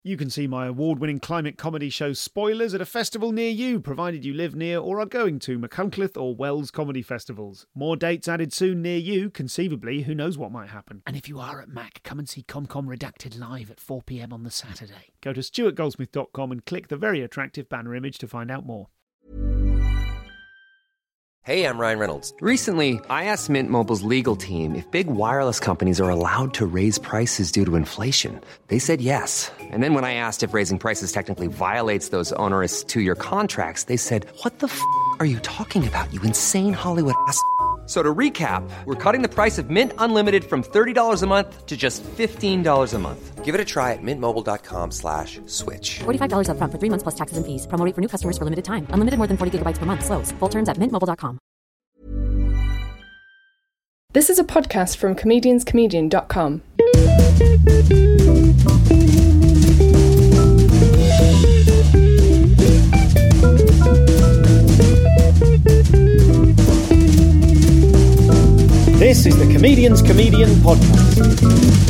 You can see my award-winning climate comedy show Spoilers at a festival near you, provided you live near or are going to Machynlleth or Wells comedy festivals. More dates added soon near you, conceivably, who knows what might happen. And if you are at Mac, come and see ComCom Redacted live at 4 p.m. on the Saturday. Go to stuartgoldsmith.com and click the very attractive banner image to find out more. Hey, I'm Ryan Reynolds. Recently, I asked Mint Mobile's legal team if big wireless companies are allowed to raise prices due to inflation. They said yes. And then when I asked if raising prices technically violates those onerous two-year contracts, they said, "What the f*** are you talking about, you insane Hollywood ass?" So to recap, we're cutting the price of Mint Unlimited from $30 a month to just $15 a month. Give it a try at mintmobile.com/switch. $45 up front for 3 months plus taxes and fees. Promo rate for new customers for limited time. Unlimited more than 40 gigabytes per month. Slows full terms at mintmobile.com. This is a podcast from comedianscomedian.com. This is the Comedian's Comedian podcast.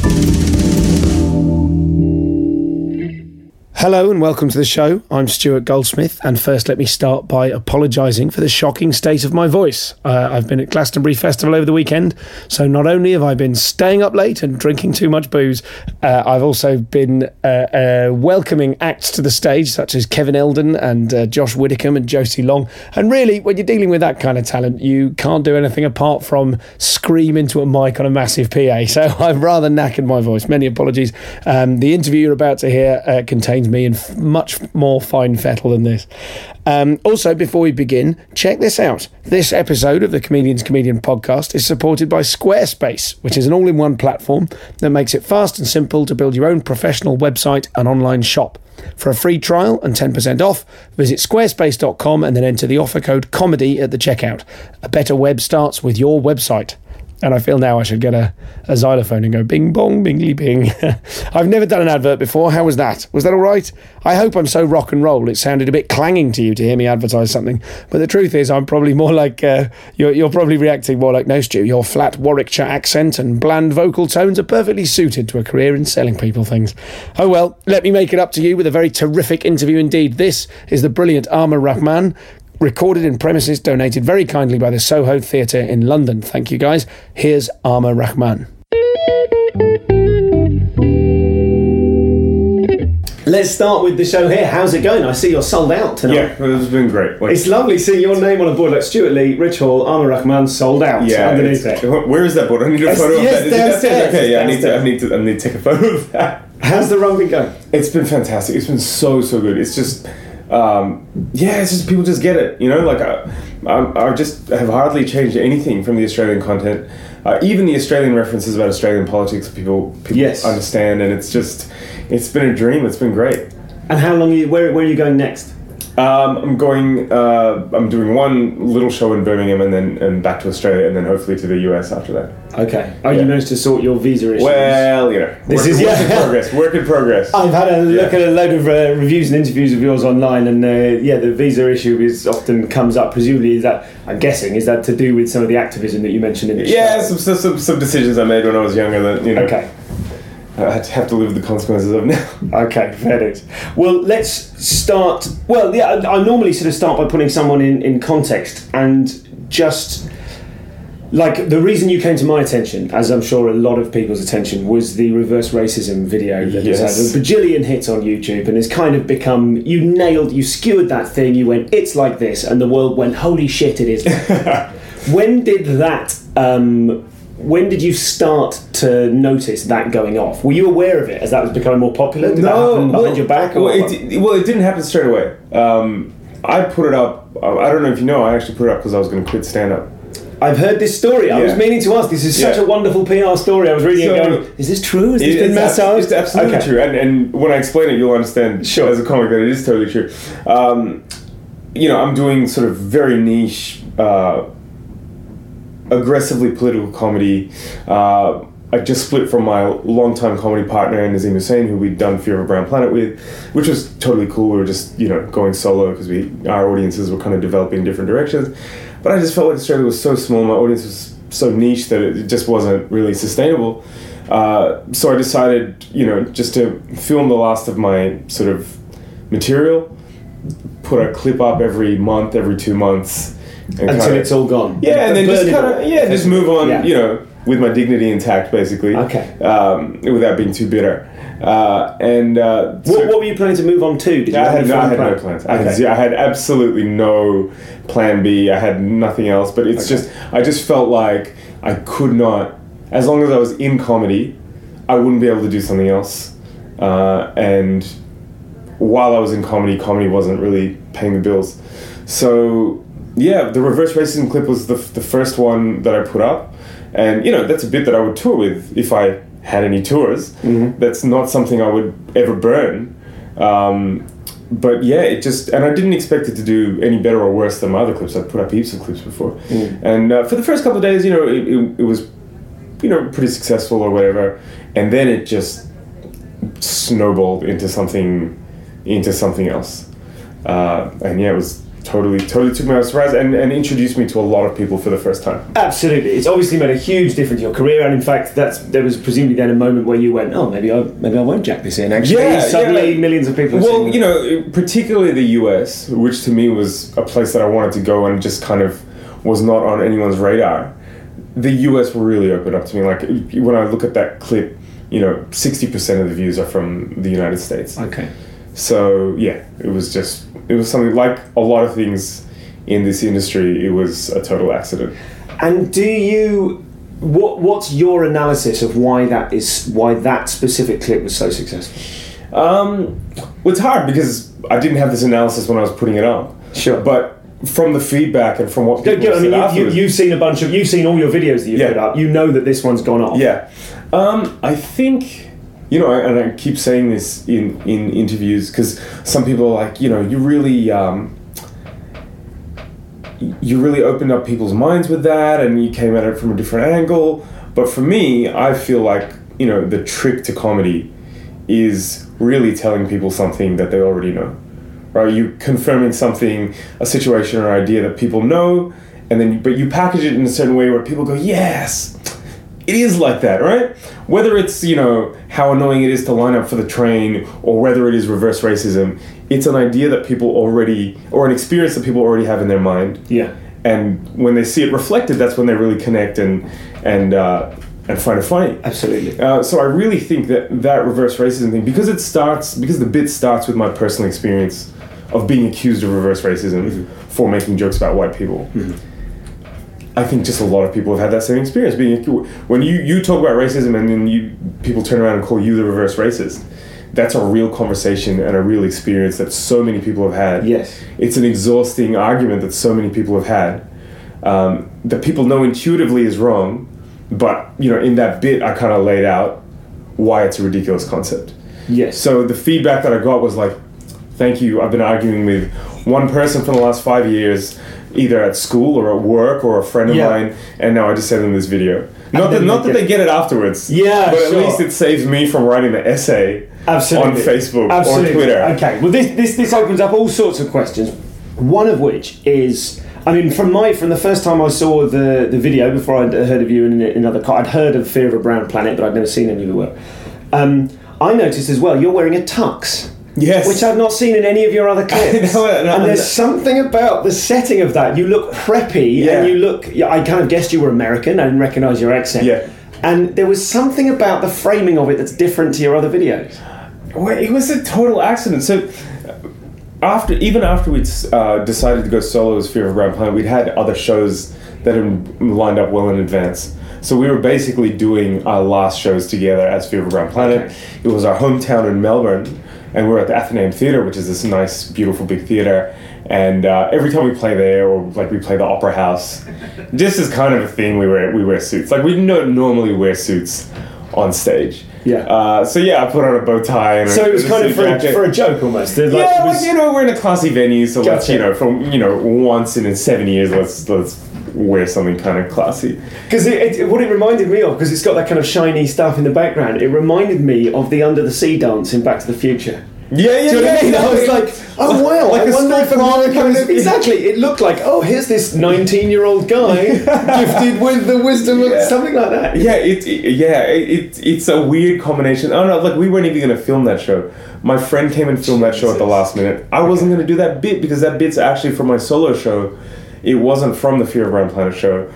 Hello and welcome to the show. I'm Stuart Goldsmith, and first let me start by apologising for the shocking state of my voice. I've been at Glastonbury Festival over the weekend, so not only have I been staying up late and drinking too much booze, I've also been welcoming acts to the stage such as Kevin Eldon and Josh Widdicombe and Josie Long. And really, when you're dealing with that kind of talent, you can't do anything apart from scream into a mic on a massive PA. So I've rather knackered my voice. Many apologies. The interview you're about to hear contains me in much more fine fettle than this. Also, before we begin, check this out. This episode of the Comedian's Comedian podcast is supported by Squarespace, which is an all-in-one platform that makes it fast and simple to build your own professional website and online shop. For a free trial and 10% off, visit squarespace.com and then enter the offer code COMEDY at the checkout. A better web starts with your website. And I feel now I should get a xylophone and go bing bong, bingly bing. I've never done an advert before. How was that? Was that all right? I hope I'm so rock and roll it sounded a bit clanging to you to hear me advertise something. But the truth is I'm probably more like, you're probably reacting more like, no, Stu, your flat Warwickshire accent and bland vocal tones are perfectly suited to a career in selling people things. Oh well, let me make it up to you with a very terrific interview indeed. This is the brilliant Amar Rahman, recorded in premises donated very kindly by the Soho Theatre in London. Thank you, guys. Here's Amar Rahman. Let's start with the show here. How's it going? I see you're sold out tonight. Yeah, it's been great. It's lovely seeing your name on a board like Stuart Lee, Rich Hall, Amar Rahman, sold out underneath it. Where is that board? I need a photo of that. Downstairs. Okay, yeah, I need to take a photo of that. How's the run been going? It's been fantastic. It's been so good. It's just... it's just people just get it, you know. Like I just have hardly changed anything from the Australian content. Even the Australian references about Australian politics, people yes. understand, and it's been a dream. It's been great. And how long? Where are you going next? I'm doing one little show in Birmingham and back to Australia, and then hopefully to the US after that. Okay. You managed to sort your visa issues? Well, you know, work in progress. I've had a look at a load of reviews and interviews of yours online, and the visa issue often comes up. Presumably, is that to do with some of the activism that you mentioned in the show? Yeah, some decisions I made when I was younger that, you know. Okay. I have to live with the consequences of now. Okay, fair dues. Well, let's start... Well, yeah, I normally sort of start by putting someone in context, and just... Like, the reason you came to my attention, as I'm sure a lot of people's attention, was the reverse racism video that has had a bajillion hits on YouTube, and has kind of become... You skewered that thing, you went, it's like this, and the world went, holy shit, it is. When did you start to notice that going off? Were you aware of it as that was becoming more popular? Did that happen behind your back? It didn't happen straight away. I put it up, I don't know if you know, I actually put it up because I was going to quit stand-up. I've heard this story. I was meaning to ask. This is such a wonderful PR story. I was reading it going, is this true? Has this been massaged? It's absolutely true. And when I explain it, you'll understand as a comic that it is totally true. I'm doing sort of very niche... aggressively political comedy. I just split from my longtime comedy partner, Nazim Hussain, who we'd done Fear of a Brown Planet with, which was totally cool. We were just, going solo because our audiences were kind of developing in different directions. But I just felt like Australia was so small, my audience was so niche that it just wasn't really sustainable. So I decided, just to film the last of my sort of material, put a clip up every month, every 2 months. Until it's all gone. Yeah, and then just move on, Yeah. With my dignity intact, basically. Okay. Without being too bitter. What were you planning to move on to? Did you I had no plan? plans. Okay. I had absolutely no plan B. I had nothing else. But it's I just felt like I could not, as long as I was in comedy, I wouldn't be able to do something else. And while I was in comedy wasn't really paying the bills. So yeah, the reverse racism clip was the first one that I put up. And, that's a bit that I would tour with if I had any tours. Mm-hmm. That's not something I would ever burn. But yeah, and I didn't expect it to do any better or worse than my other clips. I'd put up heaps of clips before. Mm. And for the first couple of days, it was, pretty successful or whatever. And then it just snowballed into something else. And yeah, it was totally took me by surprise and introduced me to a lot of people for the first time. Absolutely, it's obviously made a huge difference to your career, and in fact, there was presumably then a moment where you went, maybe I won't jack this in. Actually, suddenly millions of people. Well, particularly the US, which to me was a place that I wanted to go and just kind of was not on anyone's radar. The US really opened up to me. Like when I look at that clip, 60% of the views are from the United States. Okay. So yeah, it was something like a lot of things in this industry. It was a total accident. And what's your analysis of why that specific clip was so successful? Well, it's hard because I didn't have this analysis when I was putting it up. Sure. But from the feedback and from what people said afterwards, you've seen all your videos that you've put up. You know that this one's gone off. Yeah. I think. And I keep saying this in interviews because some people are like, you really opened up people's minds with that and you came at it from a different angle. But for me, I feel like, the trick to comedy is really telling people something that they already know. Right? You confirming something, a situation or idea that people know, but you package it in a certain way where people go, yes, it is like that, right? Whether it's, how annoying it is to line up for the train or whether it is reverse racism, it's an idea that people already, or an experience that people already have in their mind. Yeah. And when they see it reflected, that's when they really connect and find it funny. Absolutely. So I really think that reverse racism thing, because the bit starts with my personal experience of being accused of reverse racism mm-hmm. for making jokes about white people. Mm-hmm. I think just a lot of people have had that same experience. When you talk about racism and then people turn around and call you the reverse racist, that's a real conversation and a real experience that so many people have had. Yes. It's an exhausting argument that so many people have had that people know intuitively is wrong, but in that bit I kind of laid out why it's a ridiculous concept. Yes. So the feedback that I got was like, thank you, I've been arguing with one person for the last 5 years, either at school or at work or a friend of mine, and now I just send them this video. Not that they get it afterwards, but at least it saves me from writing the essay on Facebook or Twitter. Okay, well this opens up all sorts of questions, one of which is, from the first time I saw the video, before I'd heard of you in another car, I'd heard of Fear of a Brown Planet, but I'd never seen any of your work. I noticed as well, you're wearing a tux. Yes. Which I've not seen in any of your other clips. And there's something about the setting of that. You look preppy and you look... I kind of guessed you were American. I didn't recognise your accent. Yeah. And there was something about the framing of it that's different to your other videos. Well, it was a total accident. So even after we'd decided to go solo as Fear of a Brown Planet, we'd had other shows that had lined up well in advance. So we were basically doing our last shows together as Fear of a Brown Planet. Okay. It was our hometown in Melbourne. And we're at the Athenaeum Theatre, which is this nice, beautiful, big theatre. And every time we play there, or we play the Opera House, just as kind of a thing, we wear suits. Like we don't normally wear suits on stage. Yeah. I put on a bow tie. And so it was kind of for a joke almost. We're in a classy venue, so let's once in 7 years, let's wear something kind of classy. Because what it reminded me of, because it's got that kind of shiny stuff in the background, it reminded me of the Under the Sea dance in Back to the Future. Yeah, Do you know what I mean? I was like, oh wow, like I a wonder if script Mark from kind of- exactly. It looked like, oh, here's this 19-year-old guy gifted with the wisdom of something like that. It's a weird combination. I don't know, like we weren't even going to film that show. My friend came and filmed that show at the last minute. I wasn't going to do that bit because that bit's actually from my solo show. It wasn't from the Fear of Brown Planet show.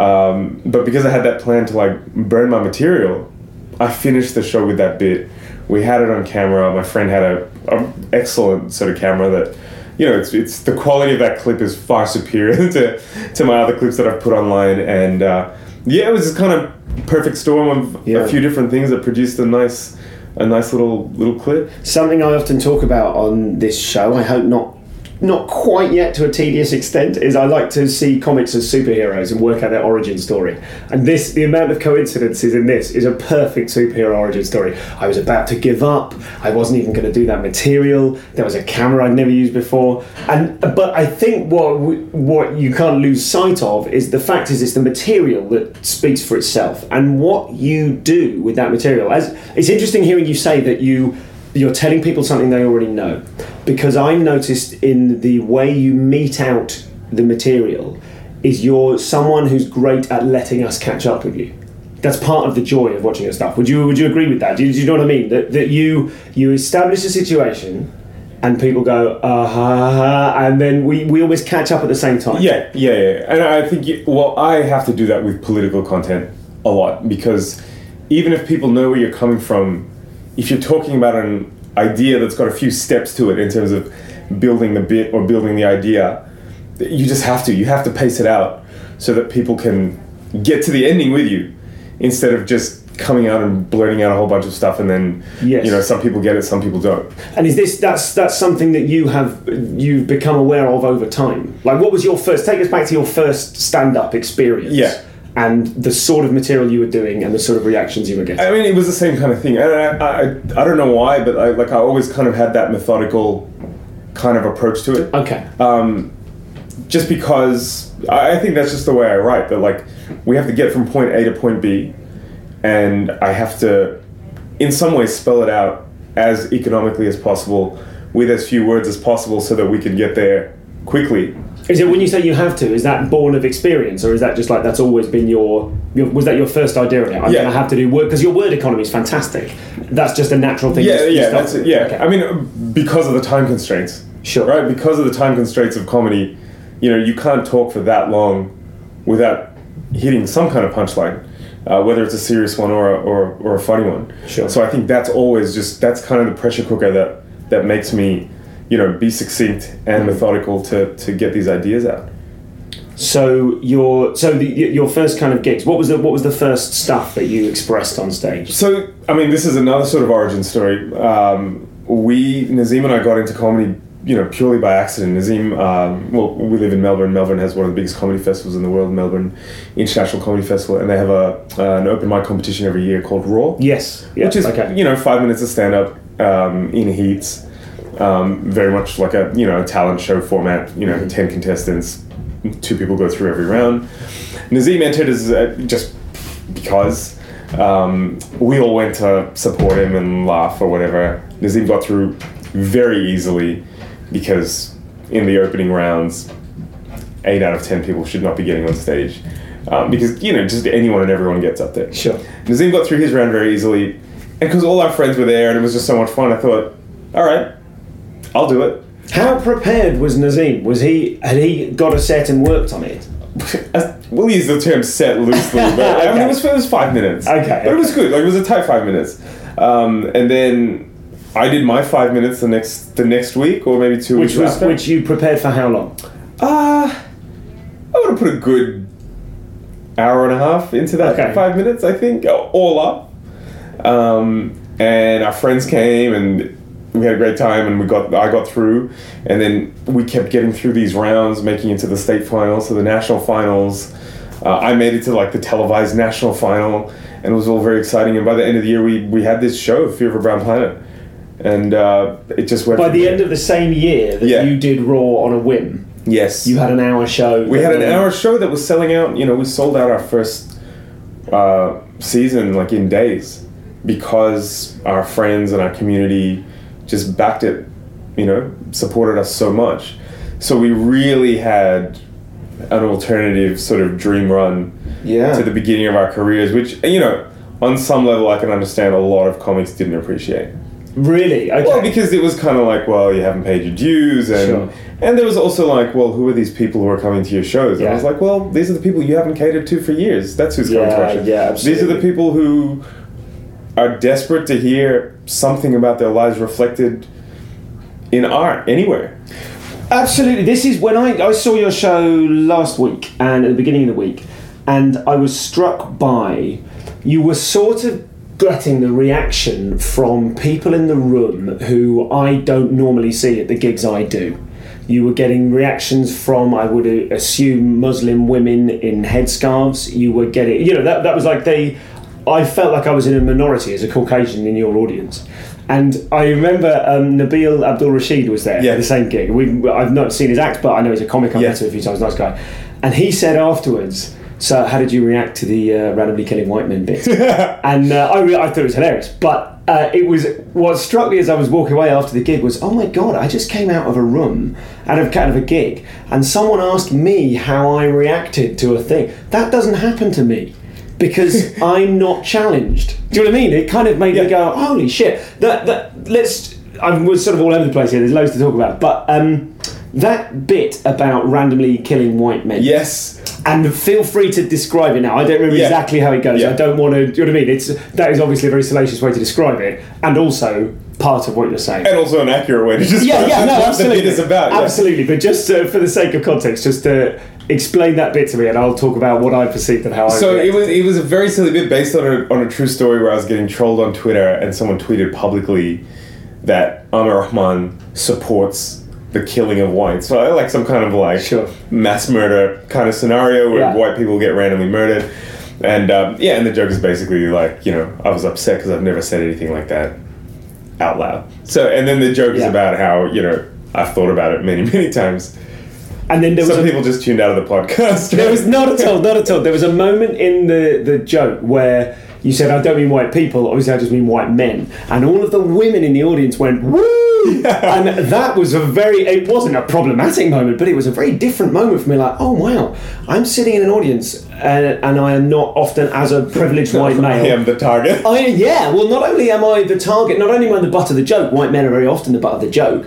But because I had that plan to like burn my material, I finished the show with that bit. We had it on camera. My friend had a excellent sort of camera that, you know, it's the quality of that clip is far superior to my other clips that I've put online. And it was just kind of perfect storm of a few different things that produced a nice little clip. Something I often talk about on this show, I hope not quite yet to a tedious extent, is I like to see comics as superheroes and work out their origin story. And the amount of coincidences in this is a perfect superhero origin story. I was about to give up. I wasn't even going to do that material. There was a camera I'd never used before. But I think what you can't lose sight of is the fact is it's the material that speaks for itself and what you do with that material. It's interesting hearing you say that you're telling people something they already know, because I noticed in the way you mete out the material is you're someone who's great at letting us catch up with you. That's part of the joy of watching your stuff. Would you agree with that? Do you know what I mean? That you establish a situation and people go and then we always catch up at the same time. Yeah. And I think I have to do that with political content a lot, because even if people know where you're coming from, if you're talking about an idea that's got a few steps to it in terms of building the bit or building the idea, you have to pace it out so that people can get to the ending with you, instead of just coming out and blurting out a whole bunch of stuff and then some people get it, some people don't. And is that's something that you've become aware of over time? Like, what was your first? Take us back to your first stand-up experience. Yeah. And the sort of material you were doing and the sort of reactions you were getting. I mean, it was the same kind of thing. I don't know why, but I always kind of had that methodical kind of approach to it. Okay. Just because I think that's just the way I write. That like we have to get from point A to point B, and I have to, in some ways, spell it out as economically as possible with as few words as possible, so that we can get there quickly. Is it, when you say you have to, is that born of experience, or is that just like that's always been was that your first idea of it? I'm going to have to do word, because your word economy is fantastic. That's just a natural thing. That's it. Yeah, okay. I mean, because of the time constraints. Sure. Right, because of the time constraints of comedy, you can't talk for that long without hitting some kind of punchline, whether it's a serious one or a funny one. Sure. So I think that's always that's kind of the pressure cooker that makes me, be succinct and methodical to get these ideas out. So your first kind of gigs, what was the first stuff that you expressed on stage? So I mean, this is another sort of origin story. Nazim and I got into comedy, purely by accident. Nazim, we live in Melbourne. Melbourne has one of the biggest comedy festivals in the world, Melbourne International Comedy Festival, and they have an open mic competition every year called Raw. Yes, yeah, which is 5 minutes of stand up in heats. Very much like a talent show format. 10 contestants, 2 people go through every round. Nazim entered as just because we all went to support him and laugh or whatever. Nazim got through very easily, because in the opening rounds, 8 out of 10 people should not be getting on stage, because just anyone and everyone gets up there. Sure. Nazim got through his round very easily, and because all our friends were there and it was just so much fun, I thought, all right, I'll do it. How prepared was Nazim? Had he got a set and worked on it? We'll use the term set loosely, but Okay. I mean, it was 5 minutes. Okay. But it was good. Like, it was a tight 5 minutes. And then I did my 5 minutes the next week, or maybe 2 weeks after. Which you prepared for how long? I would have put a good hour and a half into that 5 minutes, I think, all up. And our friends came and we had a great time, and I got through, and then we kept getting through these rounds, making it to the state finals, to the national finals. I made it to like the televised national final, and it was all very exciting. And by the end of the year, we had this show, Fear of a Brown Planet, and it just went. By the end of the same year that you did Raw on a whim. Yes. You had an hour show. We had an hour show that was selling out. We sold out our first season like in days, because our friends and our community just backed it, supported us so much. So we really had an alternative sort of dream run to the beginning of our careers, which, on some level I can understand a lot of comics didn't appreciate. Really? Okay. Well, because it was kind of like, well, you haven't paid your dues, and there was also like, well, who are these people who are coming to your shows? And I was like, well, these are the people you haven't catered to for years. That's who's coming to our shows. Yeah, absolutely. These are the people who are desperate to hear something about their lives reflected in art anywhere. Absolutely. This is when I saw your show last week and at the beginning of the week, and I was struck by you were sort of getting the reaction from people in the room who I don't normally see at the gigs I do. You were getting reactions from, I would assume, Muslim women in headscarves. You were getting, that was like I felt like I was in a minority as a Caucasian in your audience. And I remember Nabil Abdul Rashid was there at the same gig. I've not seen his act, but I know he's a comic. I've met him a few times, nice guy. And he said afterwards, so how did you react to the randomly killing white men bit? And I thought it was hilarious. But it was, what struck me as I was walking away after the gig was, oh my God, I just came out of a room, out of a gig, and someone asked me how I reacted to a thing. That doesn't happen to me, because I'm not challenged. Do you know what I mean? It kind of made me go, holy shit. I was sort of all over the place here, there's loads to talk about, but that bit about randomly killing white men. Yes. And feel free to describe it now. I don't remember exactly how it goes. I don't want to, do you know what I mean? That is obviously a very salacious way to describe it, and also part of what you're saying. And also an accurate way to describe what absolutely. the bit is about. Absolutely, but just for the sake of context, just explain that bit to me, and I'll talk about what I perceived and how I. So it was a very silly bit based on a true story where I was getting trolled on Twitter, and someone tweeted publicly that Amir Rahman supports the killing of whites. So like some kind of mass murder kind of scenario where white people get randomly murdered, and and the joke is basically like, I was upset because I've never said anything like that out loud. So and then the joke is about how I've thought about it many, many times. And then some people just tuned out of the podcast. There was not at all. There was a moment in the joke where you said, I don't mean white people, obviously I just mean white men. And all of the women in the audience went, woo! And that was it wasn't a problematic moment, but it was a very different moment for me. Like, oh wow, I'm sitting in an audience and I am not often, as a privileged white male, I am the target. Well, not only am I the target, not only am I the butt of the joke, white men are very often the butt of the joke,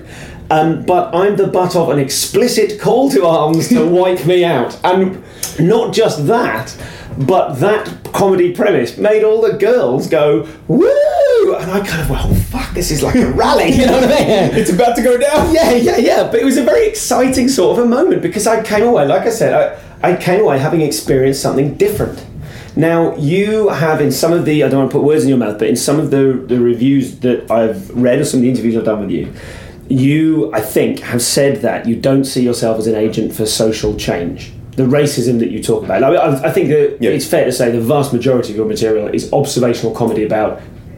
but I'm the butt of an explicit call to arms to wipe me out. And not just that, but that comedy premise made all the girls go, woo! And I kind of went, oh fuck, this is like a rally, you know what I mean? It's about to go down. Yeah. But it was a very exciting sort of a moment, because I came away, like I said, I came away having experienced something different. Now, you have in some of the, I don't want to put words in your mouth, but in some of the reviews that I've read, or some of the interviews I've done with you, you, I think, have said that you don't see yourself as an agent for social change. The racism that you talk about. I think that it's fair to say the vast majority of your material is observational comedy about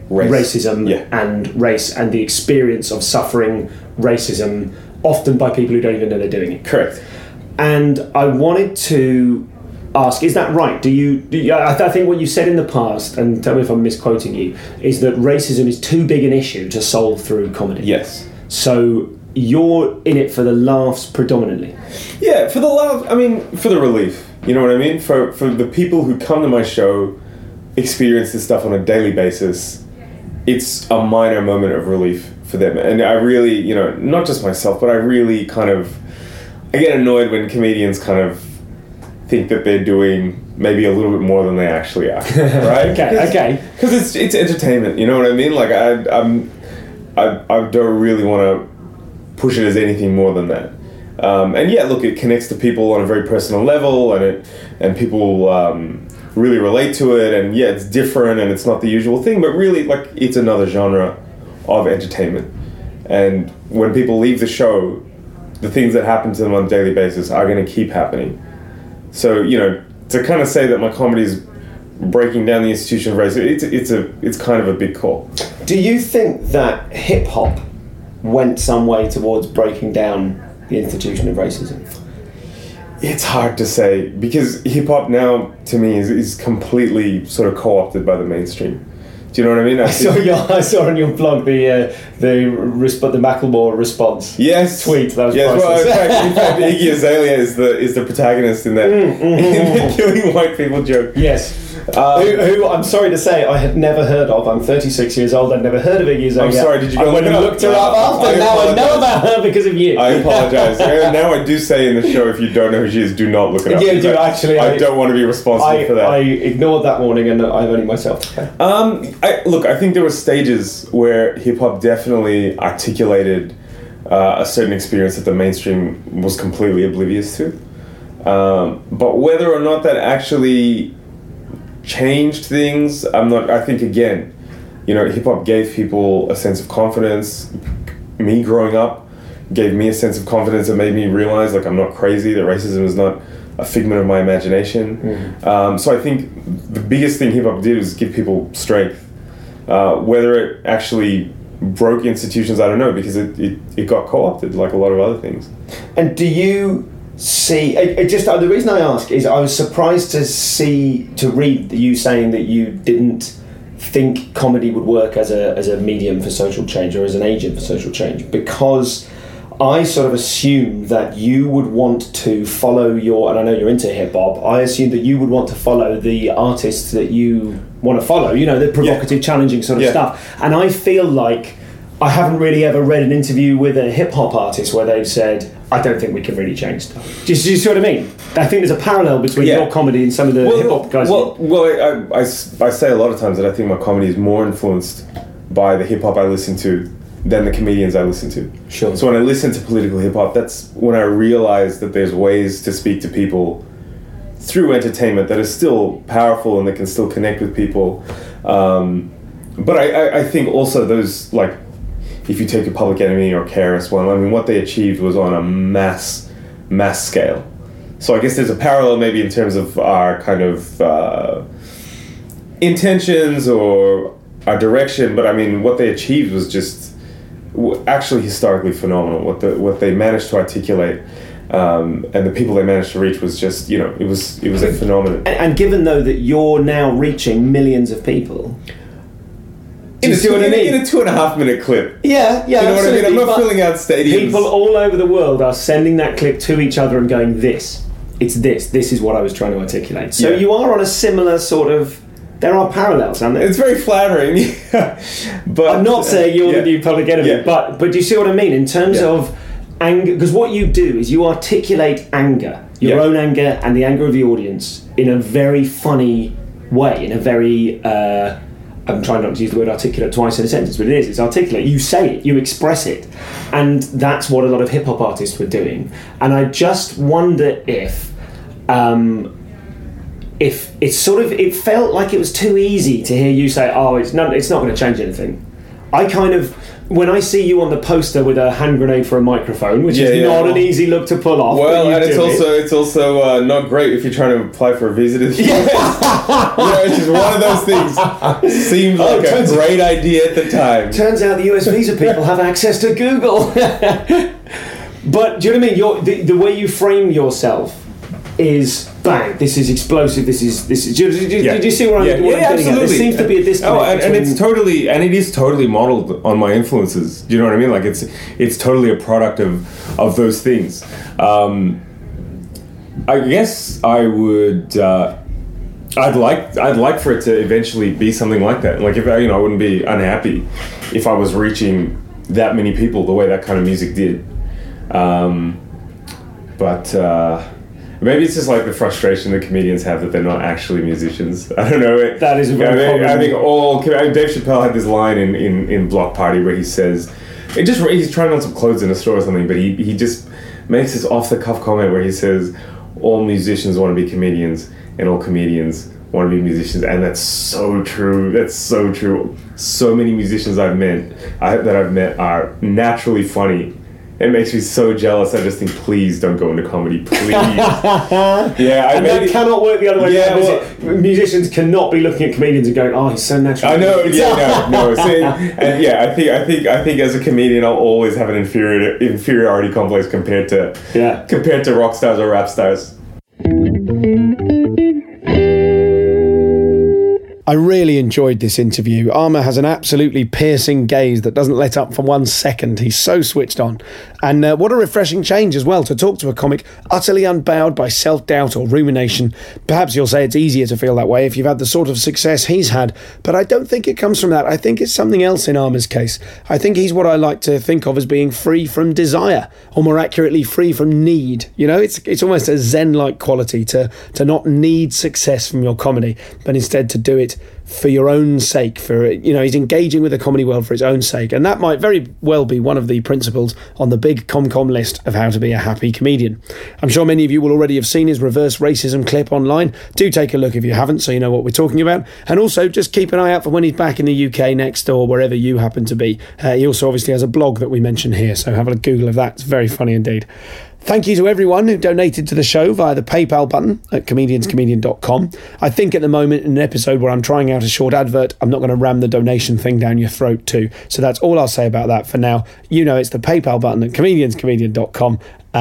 racism and race and the experience of suffering racism, often by people who don't even know they're doing it. Correct. And I wanted to ask, is that right? Do you I think what you said in the past, and tell me if I'm misquoting you, is that racism is too big an issue to solve through comedy. Yes. So you're in it for the laughs predominantly. Yeah, for the laugh. I mean, for the relief. You know what I mean? For the people who come to my show, experience this stuff on a daily basis, it's a minor moment of relief for them. And I really, not just myself, but I really I get annoyed when comedians kind of think that they're doing maybe a little bit more than they actually are. Right? Okay. Because it's entertainment. You know what I mean? Like I don't really want to push it as anything more than that. And look, it connects to people on a very personal level, and people really relate to it, and it's different and it's not the usual thing, but really, like, it's another genre of entertainment. And when people leave the show, the things that happen to them on a daily basis are going to keep happening. So, to kind of say that my comedy is breaking down the institution of race, it's kind of a big call. Do you think that hip-hop went some way towards breaking down the institution of racism? It's hard to say, because hip-hop now, to me, is completely sort of co-opted by the mainstream. Do you know what I mean? I saw on your blog the Macklemore response. Yes, tweet. That was yes. priceless. Well, in fact, Iggy Azalea is the protagonist in that in the killing white people joke. Yes. Who I'm sorry to say I had never heard of. I'm 36 years old. I'd never heard of Iggy Azalea. I'm sorry. Did you go I went and looked her up after? Now I know about her because of you. I apologize. Now I do say in the show, if you don't know who she is, do not look it up. Yeah, do actually. I don't want to be responsible for that. I ignored that warning, and I've only myself. I think there were stages where hip hop definitely articulated a certain experience that the mainstream was completely oblivious to. But whether or not that actually changed things, I'm not. I think again, hip hop gave people a sense of confidence. Me growing up gave me a sense of confidence that made me realize like I'm not crazy. That racism is not a figment of my imagination. So I think the biggest thing hip hop did was give people strength. Whether it actually broke institutions, I don't know, because it got co-opted like a lot of other things. And do you see? The reason I ask is I was surprised to read you saying that you didn't think comedy would work as a medium for social change or as an agent for social change, because I sort of assumed that you would want to follow and I know you're into hip hop, I assumed that you would want to follow the artists that you want to follow, the provocative, challenging sort of stuff. And I feel like I haven't really ever read an interview with a hip hop artist where they've said, I don't think we can really change stuff. Do you see what I mean? I think there's a parallel between your comedy and some of the hip hop guys. I say a lot of times that I think my comedy is more influenced by the hip hop I listen to than the comedians I listen to. Sure. So when I listen to political hip hop, that's when I realize that there's ways to speak to people through entertainment that is still powerful and that can still connect with people. But I think also those, like, if you take a Public Enemy or KRS-One, I mean, what they achieved was on a mass scale. So I guess there's a parallel maybe in terms of our kind of intentions or our direction, but I mean, what they achieved was just actually historically phenomenal. What they managed to articulate and the people they managed to reach was just, it was a phenomenon. And given though that you're now reaching millions of people, in a 2.5 minute clip. Yeah, you know what I mean? I'm not filling out stadiums. People all over the world are sending that clip to each other and going, this is what I was trying to articulate. So you are on a similar sort of. There are parallels, aren't there? It's very flattering. But I'm not saying you're the new Public Enemy, but do you see what I mean in terms of anger? Because what you do is you articulate anger, your own anger and the anger of the audience in a very funny way, in a very I'm trying not to use the word articulate twice in a sentence, but it's articulate. You say it, you express it, and that's what a lot of hip hop artists were doing. And I just wonder if it felt like it was too easy to hear you say, "Oh, it's not going to change anything." I kind of, when I see you on the poster with a hand grenade for a microphone, which is not an easy look to pull off. Well, and it's also not great if you're trying to apply for a visa to the US. It's just one of those things. Seems like a great idea at the time. Turns out the US visa people have access to Google. But do you know what I mean? The way you frame yourself is bang. This is explosive. This is. Did you see what I'm getting absolutely. at? There seems to be a disconnect. And it is totally modeled on my influences. Do you know what I mean? Like it's totally a product of those things. I guess I would. I'd like for it to eventually be something like that. Like if I wouldn't be unhappy if I was reaching that many people the way that kind of music did. But maybe it's just like the frustration that comedians have that they're not actually musicians. I don't know. That is a very common. I think Dave Chappelle had this line in Block Party where he says, he's trying on some clothes in a store or something, but he just makes this off the cuff comment where he says, all musicians want to be comedians and all comedians want to be musicians, and that's so true. That's so true. So many musicians I've met are naturally funny. It makes me so jealous. I just think, please don't go into comedy, please. That cannot work the other way around. Musicians cannot be looking at comedians and going, "Oh, he's so natural." I know. No. See, and I think as a comedian, I'll always have an inferiority complex compared to rock stars or rap stars. I really enjoyed this interview. Armour has an absolutely piercing gaze that doesn't let up for 1 second. He's so switched on. And what a refreshing change as well to talk to a comic utterly unbowed by self-doubt or rumination. Perhaps you'll say it's easier to feel that way if you've had the sort of success he's had, but I don't think it comes from that. I think it's something else in Armour's case. I think he's what I like to think of as being free from desire, or more accurately, free from need. You know, it's almost a Zen-like quality to not need success from your comedy, but instead to do it for your own sake. He's engaging with the comedy world for its own sake, and that might very well be one of the principles on the big ComCom list of how to be a happy comedian. I'm sure many of you will already have seen his reverse racism clip online. Do take a look if you haven't, so you know what we're talking about, and also just keep an eye out for when he's back in the UK next, or wherever you happen to be. He also obviously has a blog that we mention here, so have a Google of that. It's very funny indeed. Thank you to everyone who donated to the show via the PayPal button at comedianscomedian.com. I think at the moment, in an episode where I'm trying out a short advert, I'm not going to ram the donation thing down your throat too. So that's all I'll say about that for now. You know, it's the PayPal button at comedianscomedian.com,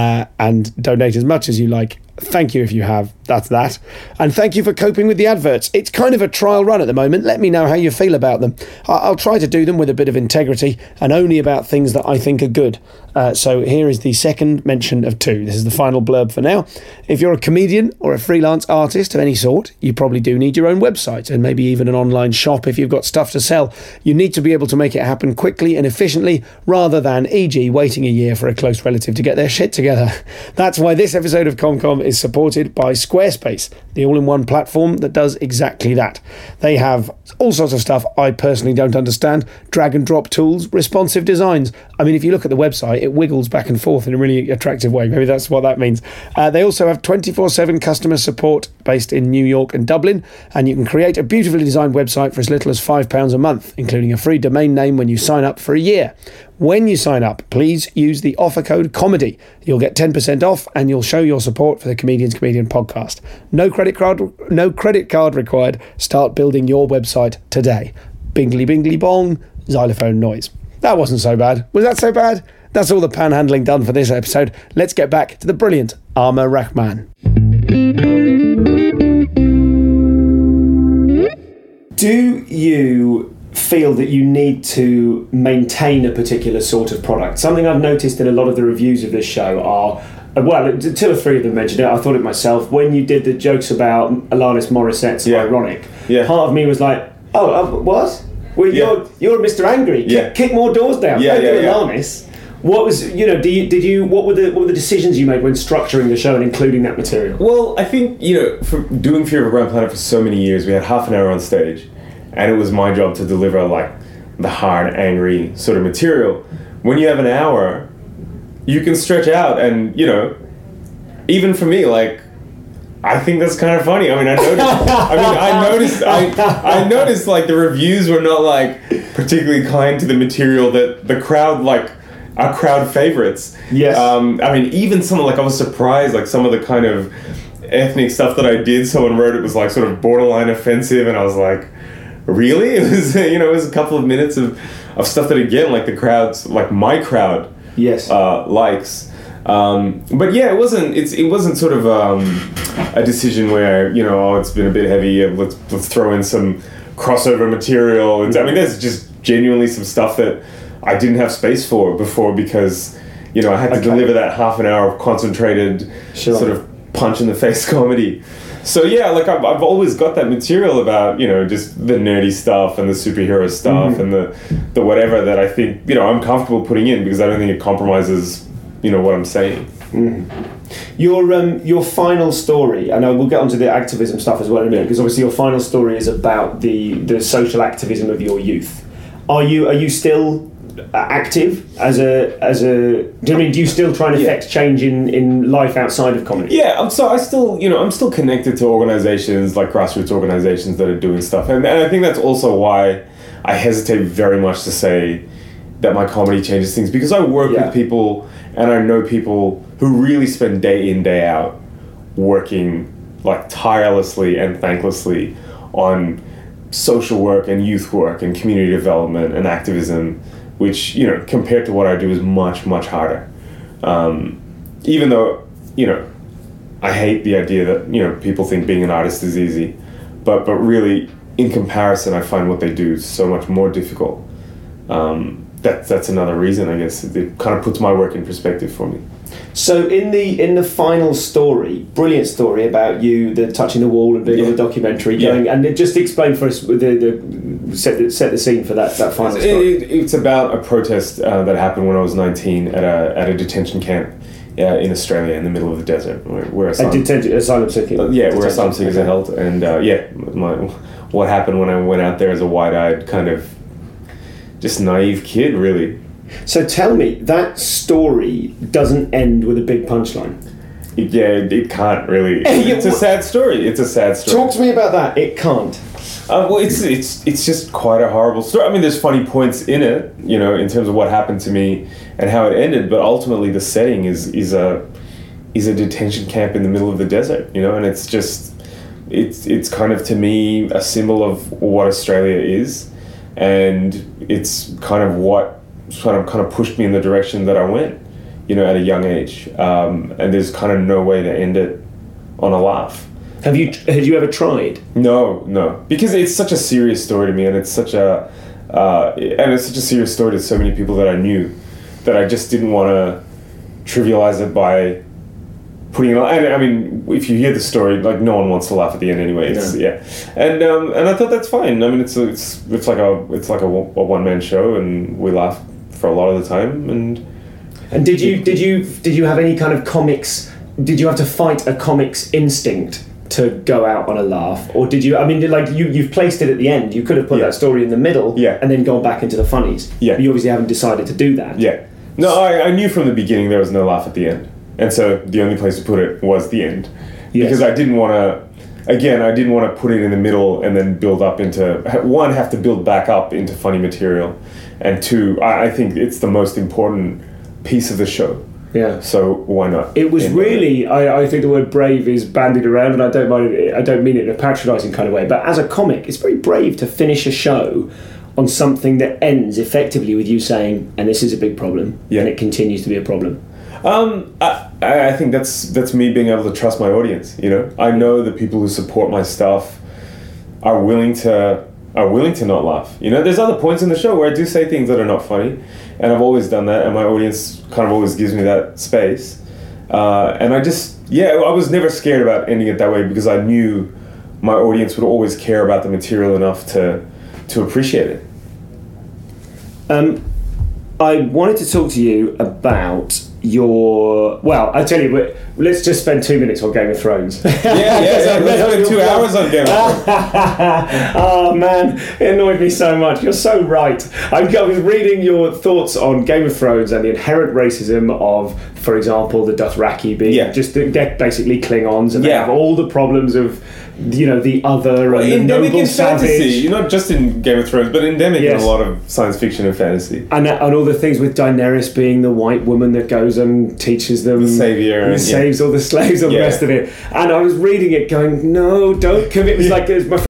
and donate as much as you like. Thank you if you have. That's that. And thank you for coping with the adverts. It's kind of a trial run at the moment. Let me know how you feel about them. I'll try to do them with a bit of integrity and only about things that I think are good. So here is the second mention of 2. This is the final blurb for now. If you're a comedian or a freelance artist of any sort, you probably do need your own website and maybe even an online shop if you've got stuff to sell. You need to be able to make it happen quickly and efficiently rather than, e.g., waiting a year for a close relative to get their shit together. That's why this episode of ComCom is supported by Squarespace, the all-in-one platform that does exactly that. They have all sorts of stuff I personally don't understand, drag and drop tools, responsive designs. I mean, if you look at the website, it wiggles back and forth in a really attractive way. Maybe that's what that means. They also have 24/7 customer support based in New York and Dublin, and you can create a beautifully designed website for as little as £5 a month, including a free domain name when you sign up for a year. When you sign up, please use the offer code COMEDY. You'll get 10% off and you'll show your support for the Comedians Comedian podcast. No credit card required. Start building your website today. Bingly bingly bong, xylophone noise. That wasn't so bad. Was that so bad? That's all the panhandling done for this episode. Let's get back to the brilliant Armour Rahman. Do you feel that you need to maintain a particular sort of product? Something I've noticed in a lot of the reviews of this show are, well, 2 or 3 of them mentioned it. I thought it myself. When you did the jokes about Alanis Morissette's Ironic, part of me was like, what? Well, you're Mr. Angry. Kick more doors down. Don't do Alanis. What was, what were the decisions you made when structuring the show and including that material? Well, I think, from doing Fear of a Brown Planet for so many years, we had half an hour on stage, and it was my job to deliver, like, the hard, angry sort of material. When you have an hour, you can stretch out, and, even for me, like, I think that's kind of funny. I mean, I noticed, like, the reviews were not, like, particularly kind to the material that the crowd, like, are crowd favorites. Yes. I mean, even some of, like, I was surprised, like, some of the kind of ethnic stuff that I did, someone wrote it was, like, sort of borderline offensive, and I was like, really? It was, it was a couple of minutes of stuff that, again, like, the crowd's, like, my crowd likes. But yeah, it wasn't sort of a decision where, it's been a bit heavy, let's throw in some crossover material. I mean, there's just genuinely some stuff that I didn't have space for before because, I had to deliver that half an hour of concentrated sort of punch in the face comedy. So yeah, like I've always got that material about, just the nerdy stuff and the superhero stuff and the whatever that I think, I'm comfortable putting in because I don't think it compromises, what I'm saying. Your final story, I know we'll get onto the activism stuff as well in a minute, because obviously your final story is about the social activism of your youth. Are you still active as a do you still try and affect change in life outside of comedy? Yeah, I'm still connected to organizations like grassroots organizations that are doing stuff, and I think that's also why I hesitate very much to say that my comedy changes things, because I work with people and I know people who really spend day in, day out working, like, tirelessly and thanklessly on social work and youth work and community development and activism, which, compared to what I do is much, much harder. Even though, I hate the idea that, people think being an artist is easy. But really, in comparison, I find what they do so much more difficult. That's another reason, I guess. It kind of puts my work in perspective for me. So in the final story, brilliant story about you, the touching the wall and being on the documentary, going and just explain for us set the scene for that final story. It's about a protest that happened when I was 19 at a detention camp in Australia in the middle of the desert, where asylum seekers. Where asylum seekers are held, and what happened when I went out there as a wide-eyed kind of just naive kid, really. So tell me, that story doesn't end with a big punchline. It can't really. It's a sad story. Talk to me about that. It can't. Well, it's just quite a horrible story. I mean, there's funny points in it, you know, in terms of what happened to me and how it ended. But ultimately, the setting is a detention camp in the middle of the desert, you know, and it's just it's kind of, to me, a symbol of what Australia is, and it's kind of what kind of pushed me in the direction that I went, you know, at a young age. And there's kind of no way to end it on a laugh. Had you ever tried? No, because it's such a serious story to me, and it's such a serious story to so many people that I knew, that I just didn't want to trivialize it by putting it on. And I mean, if you hear the story, like, no one wants to laugh at the end anyway. And I thought that's fine. I mean, it's like a one-man show, and we laugh for a lot of the time. And did you have any kind of comics? Did you have to fight a comics instinct to go out on a laugh, or did you? I mean, like, you've placed it at the end. You could have put that story in the middle, and then gone back into the funnies. But you obviously haven't decided to do that. No, I knew from the beginning there was no laugh at the end, and so the only place to put it was the end, because I didn't want to put it in the middle and then build up into, one, have to build back up into funny material, and two, I think it's the most important piece of the show. Yeah. So why not? It was really, I think the word brave is bandied around, and I don't mean it in a patronising kind of way, but as a comic, it's very brave to finish a show on something that ends effectively with you saying, and this is a big problem, and it continues to be a problem. I think that's me being able to trust my audience. You know, I know the people who support my stuff are willing to not laugh. You know, there's other points in the show where I do say things that are not funny, and I've always done that, and my audience kind of always gives me that space. And I was never scared about ending it that way, because I knew my audience would always care about the material enough to appreciate it. I wanted to talk to you about I tell you, let's just spend 2 minutes on Game of Thrones. Let's spend 2 hours on Game of Thrones. Oh man, it annoyed me so much. You're so right. I was reading your thoughts on Game of Thrones and the inherent racism of, for example, the Dothraki being they're basically Klingons, and they have all the problems of, you know, the other and the noble savage. Fantasy, not just in Game of Thrones, but endemic in a lot of science fiction and fantasy. And all the things with Daenerys being the white woman that goes and teaches them, the savior, and saves all the slaves, all the rest of it. And I was reading it going, no, don't commit. It was my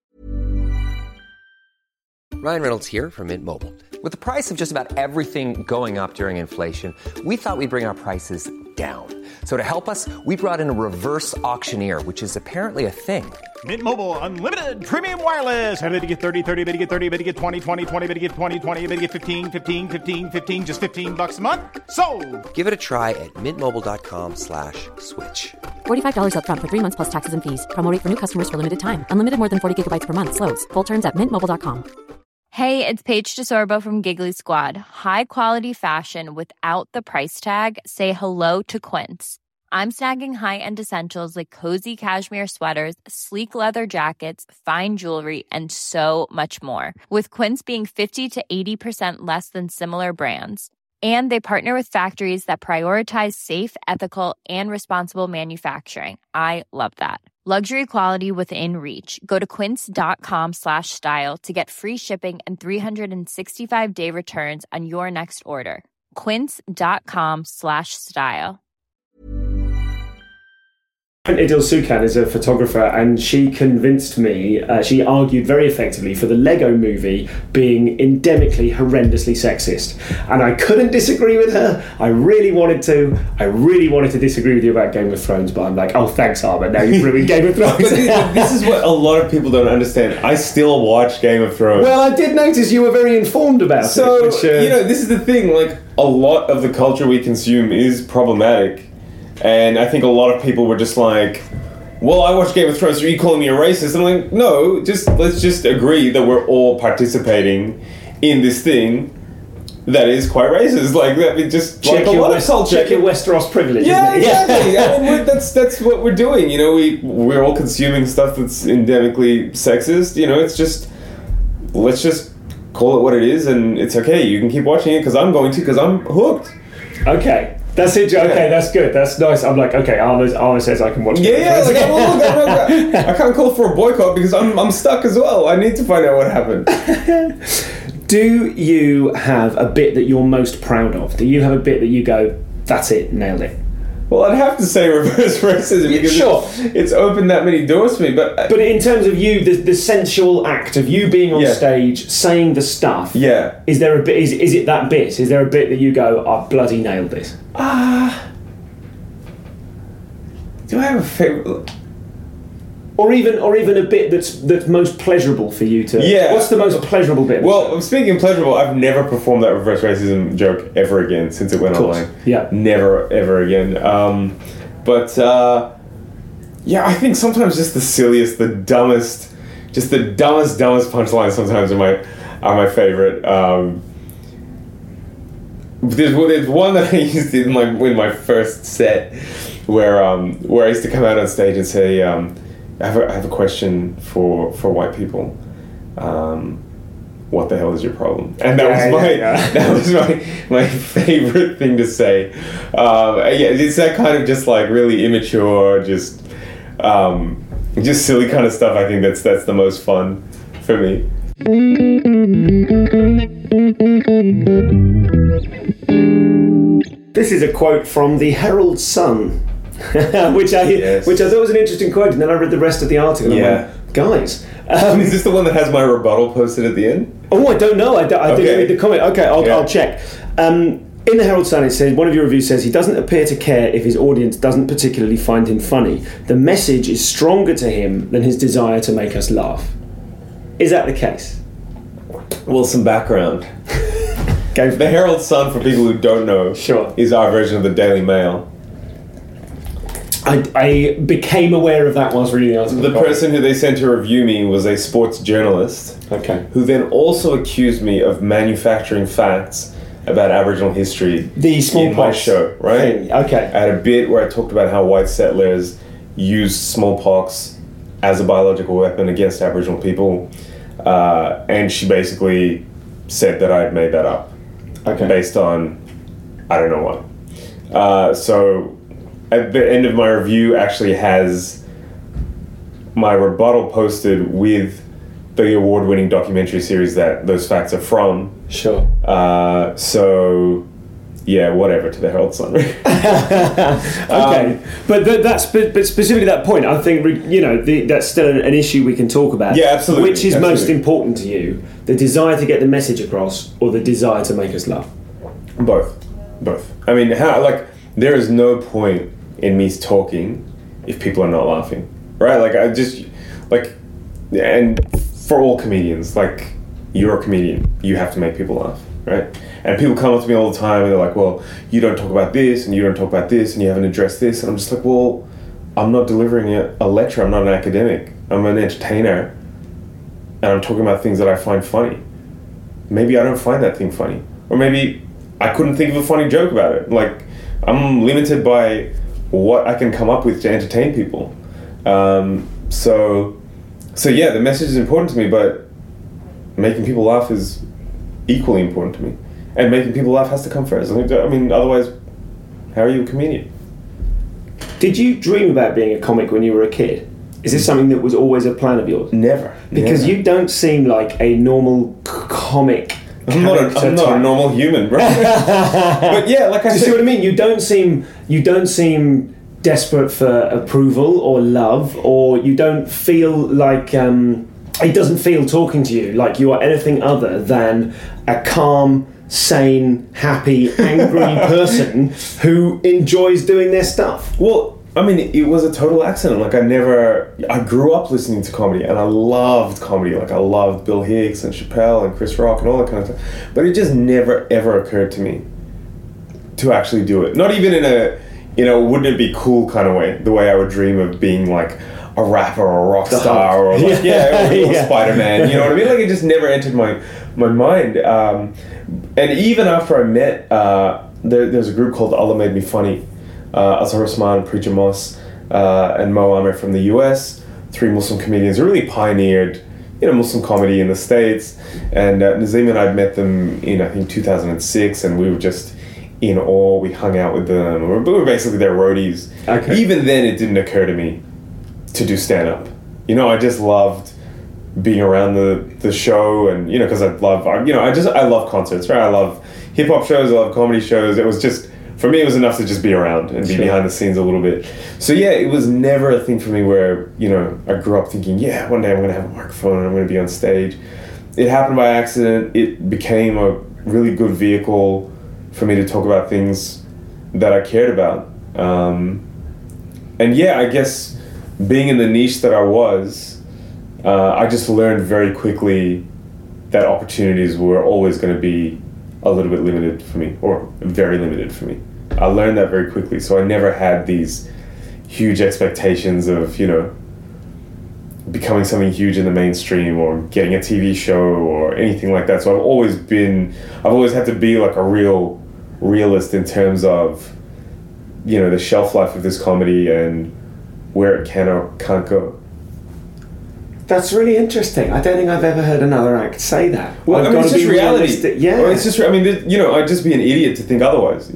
Ryan Reynolds here from Mint Mobile. With the price of just about everything going up during inflation, we thought we'd bring our prices down. So to help us, we brought in a reverse auctioneer, which is apparently a thing. Mint Mobile Unlimited Premium Wireless. How to get 30, 30, bit to get 30, bit to get 20, 20, 20, bit to get 20, 20, bit to get 15, 15, 15, 15, just $15 a month? Sold! Give it a try at mintmobile.com/switch. $45 up front for 3 months plus taxes and fees. Promo rate for new customers for limited time. Unlimited more than 40 gigabytes per month. Slows full terms at mintmobile.com. Hey, it's Paige DeSorbo from Giggly Squad. High quality fashion without the price tag. Say hello to Quince. I'm snagging high-end essentials like cozy cashmere sweaters, sleek leather jackets, fine jewelry, and so much more. With Quince being 50 to 80% less than similar brands. And they partner with factories that prioritize safe, ethical, and responsible manufacturing. I love that. Luxury quality within reach. Go to quince.com/style to get free shipping and 365-day returns on your next order. Quince.com/style. Idil Sukan is a photographer, and she convinced me, she argued very effectively for the Lego movie being endemically horrendously sexist. And I couldn't disagree with her. I really wanted to disagree with you about Game of Thrones, but I'm like, oh, thanks, Armin, now you've ruined Game of Thrones. But this is what a lot of people don't understand. I still watch Game of Thrones. Well, I did notice you were very informed about it. So, this is the thing, like, a lot of the culture we consume is problematic. And I think a lot of people were just like, well, I watch Game of Thrones, so are you calling me a racist? And I'm like, no, let's just agree that we're all participating in this thing that is quite racist. Like, that we just check your Westeros privilege. Yeah, exactly. I mean, that's what we're doing. We're all consuming stuff that's endemically sexist. It's just, let's just call it what it is, and it's okay. You can keep watching it because I'm hooked. Okay. That's it. Okay, that's good. That's nice. I'm like, okay, Arno says I can watch it. I can't call for a boycott because I'm stuck as well. I need to find out what happened. Do you have a bit that you're most proud of? Do you have a bit that you go, that's it, nailed it? Well, I'd have to say reverse racism because it's opened that many doors for me. But in terms of you, the sensual act of you being on stage, saying the stuff, is there a bit? Is it that bit? Is there a bit that you go, I bloody nailed this? Do I have a favourite? Or even a bit that's most pleasurable for you to... Yeah. What's the most pleasurable bit? Well, speaking of pleasurable, I've never performed that reverse racism joke ever again since it went online. Yeah. Never, ever again. I think sometimes just the silliest, the dumbest punchlines sometimes are my favourite. There's one that I used in my first set where I used to come out on stage and say... I have a question for white people. What the hell is your problem? And that was my favorite thing to say. It's that kind of just like really immature, just silly kind of stuff. I think that's the most fun for me. This is a quote from the Herald Sun. which I thought was an interesting quote, and then I read the rest of the article and I went, guys... is this the one that has my rebuttal posted at the end? Oh, I don't know. I didn't read the comment. Okay, I'll check. In the Herald Sun it says, one of your reviews says, he doesn't appear to care if his audience doesn't particularly find him funny. The message is stronger to him than his desire to make us laugh. Is that the case? Well, some background. The Herald Sun, for people who don't know, is our version of the Daily Mail. I became aware of that whilst reading the article. The person who they sent to review me was a sports journalist, who then also accused me of manufacturing facts about Aboriginal history in my show, right? Okay. I had a bit where I talked about how white settlers used smallpox as a biological weapon against Aboriginal people, and she basically said that I had made that up, based on I don't know what. So at the end of my review actually has my rebuttal posted with the award-winning documentary series that those facts are from. Sure. So, yeah, whatever to the Herald Sun. Okay, but specifically that point, I think that's still an issue we can talk about. Yeah, absolutely. Which is most important to you: the desire to get the message across, or the desire to make us laugh? Both. I mean, there is no point in me talking if people are not laughing, right? And for all comedians, you're a comedian, you have to make people laugh, right? And people come up to me all the time and they're like, well, you don't talk about this and you don't talk about this and you haven't addressed this, and I'm just like, well, I'm not delivering a lecture, I'm not an academic, I'm an entertainer, and I'm talking about things that I find funny. Maybe I don't find that thing funny, or maybe I couldn't think of a funny joke about it. I'm limited by what I can come up with to entertain people. So yeah, the message is important to me, but making people laugh is equally important to me. And making people laugh has to come first. I mean, otherwise, how are you a comedian? Did you dream about being a comic when you were a kid? Is this something that was always a plan of yours? Never. Because you don't seem like a normal comic. I'm not a normal human, bro. But yeah, like I said, see what I mean? You don't seem desperate for approval or love, or you don't feel like it doesn't feel talking to you like you are anything other than a calm, sane, happy, angry person who enjoys doing their stuff. Well, I mean, it was a total accident. Like, I grew up listening to comedy, and I loved comedy. Like, I loved Bill Hicks and Chappelle and Chris Rock and all that kind of stuff. But it just never, ever occurred to me to actually do it. Not even in a, wouldn't it be cool kind of way, the way I would dream of being, like, a rapper or a rock star or, like, or Spider-Man, you know what I mean? Like, it just never entered my mind. And even after I met, there's a group called Allah Made Me Funny. Azhar Usman, Preacher Moss, and Mo Amer from the US, 3 Muslim comedians who really pioneered, Muslim comedy in the States. And Nazim and I met them in, I think, 2006, and we were just in awe. We hung out with them. We were basically their roadies. Okay. Even then, it didn't occur to me to do stand-up. I just loved being around the show, and, because I love concerts, right? I love hip-hop shows, I love comedy shows. It was just... For me, it was enough to just be around and be behind the scenes a little bit. So yeah, it was never a thing for me where, I grew up thinking, yeah, one day I'm going to have a microphone and I'm going to be on stage. It happened by accident. It became a really good vehicle for me to talk about things that I cared about. And yeah, I guess being in the niche that I was, I just learned very quickly that opportunities were always going to be a little bit limited for me, or very limited for me. I learned that very quickly, so I never had these huge expectations of, becoming something huge in the mainstream or getting a TV show or anything like that. So I've always had to be like a real realist in terms of, the shelf life of this comedy and where it can or can't go. That's really interesting. I don't think I've ever heard another act say that. Well, it's just reality. Yeah. Well, it's just, I'd just be an idiot to think otherwise,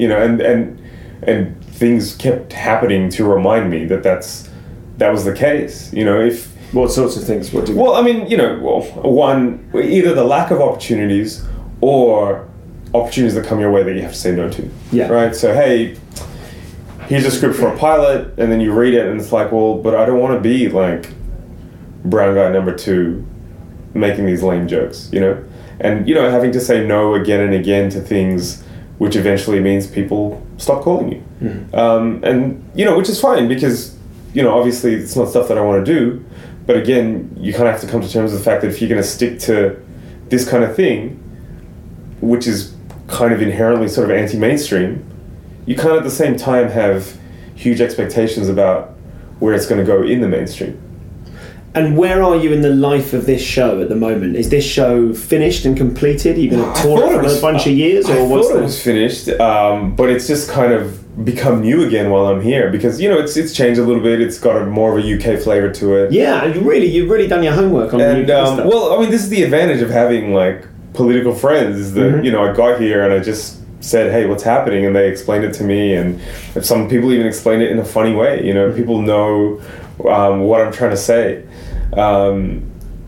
and things kept happening to remind me that that was the case. What sorts of things? What do you mean? Well, one, either the lack of opportunities or opportunities that come your way that you have to say no to. Yeah. Right? So, hey, here's a script for a pilot, and then you read it, and it's like, well, but I don't want to be like brown guy number 2 making these lame jokes, and having to say no again and again to things, which eventually means people stop calling you. Mm-hmm. And which is fine, because obviously it's not stuff that I want to do, but again, you kind of have to come to terms with the fact that if you're going to stick to this kind of thing, which is kind of inherently sort of anti-mainstream, you kind of at the same time have huge expectations about where it's going to go in the mainstream. And where are you in the life of this show at the moment? Is this show finished and completed? Are you going to tour it for a bunch of years? I thought it was finished, but it's just kind of become new again while I'm here, because it's changed a little bit. It's got more of a UK flavour to it. Yeah, you've really done your homework on the UK stuff. Well, this is the advantage of having like political friends, is that I got here and I just said, hey, what's happening? And they explained it to me, and some people even explained it in a funny way. People know what I'm trying to say. So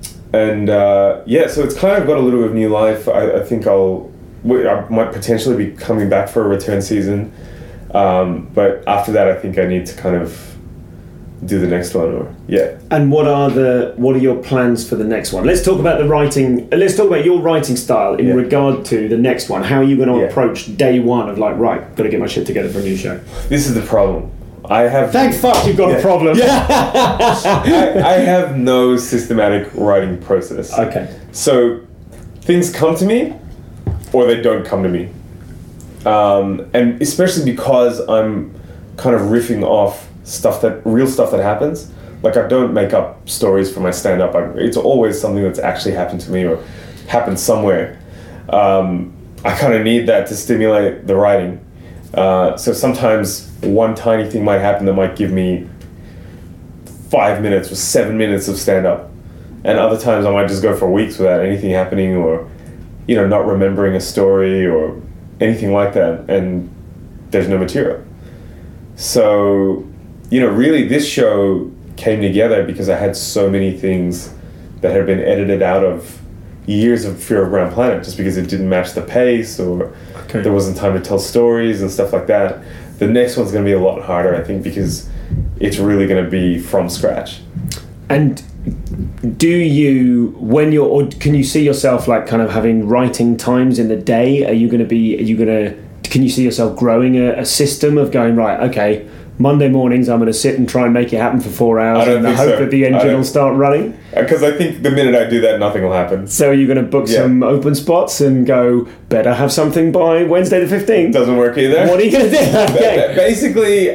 it's kind of got a little bit of new life. I think I might potentially be coming back for a return season, but after that I think I need to kind of do the next one. And what are your plans for the next one? Let's talk about the writing. Let's talk about your writing style in regard to the next one. How are you going to approach day one of like, right, got to get my shit together for a new show? This is the problem. Thank fuck you've got a problem. I have no systematic writing process. Okay. So things come to me or they don't come to me. And especially because I'm kind of riffing off real stuff that happens. Like, I don't make up stories for my stand-up. It's always something that's actually happened to me or happened somewhere. I kind of need that to stimulate the writing. So sometimes one tiny thing might happen that might give me 5 minutes or 7 minutes of stand-up, and other times I might just go for weeks without anything happening, or not remembering a story or anything like that, and there's no material. So really this show came together because I had so many things that had been edited out of years of Fear of Brown Planet, just because it didn't match the pace, or there wasn't time to tell stories and stuff like that the next one's going to be a lot harder, I think, because it's really going to be from scratch. And do you, can you see yourself like kind of having writing times in the day? Can you see yourself growing a system of going, right, okay, Monday mornings I'm going to sit and try and make it happen for 4 hours and hope that the engine will start running? Because I think the minute I do that, nothing will happen. So are you going to book some open spots and go, better have something by Wednesday the 15th? Doesn't work either. What are you going to do? Okay. Basically,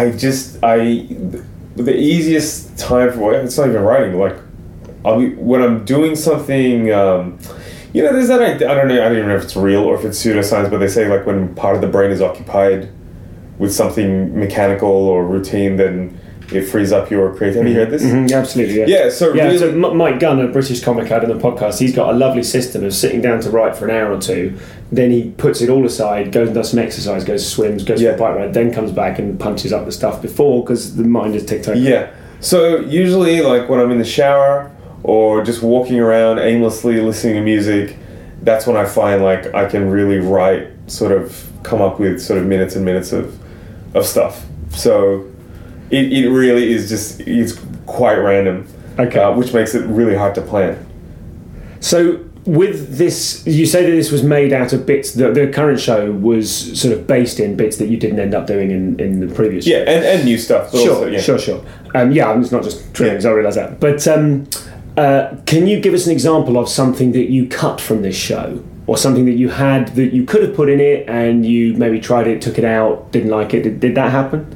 the easiest time for it's not even writing. Like, when I'm doing something, there's that I don't even know if it's real or if it's pseudoscience, but they say like when part of the brain is occupied with something mechanical or routine, then it frees up your creativity. Have you heard this? Mm-hmm, absolutely. Yeah. So Mike Gunn, a British comic had in the podcast, he's got a lovely system of sitting down to write for an hour or two. Then he puts it all aside, goes and does some exercise, goes swims, goes for a bike ride, then comes back and punches up the stuff before because the mind is ticked over. Yeah. So usually, like when I'm in the shower or just walking around aimlessly listening to music, that's when I find like I can really write, sort of come up with sort of minutes and minutes of stuff. So it really is just, it's quite random, which makes it really hard to plan. So with this, you say that this was made out of bits, the current show was sort of based in bits that you didn't end up doing in the previous show. Yeah, and new stuff. Sure. It's not just trimmings, I realise that. But can you give us an example of something that you cut from this show? Or something that you had that you could have put in it and you maybe tried it, took it out, didn't like it. Did that happen?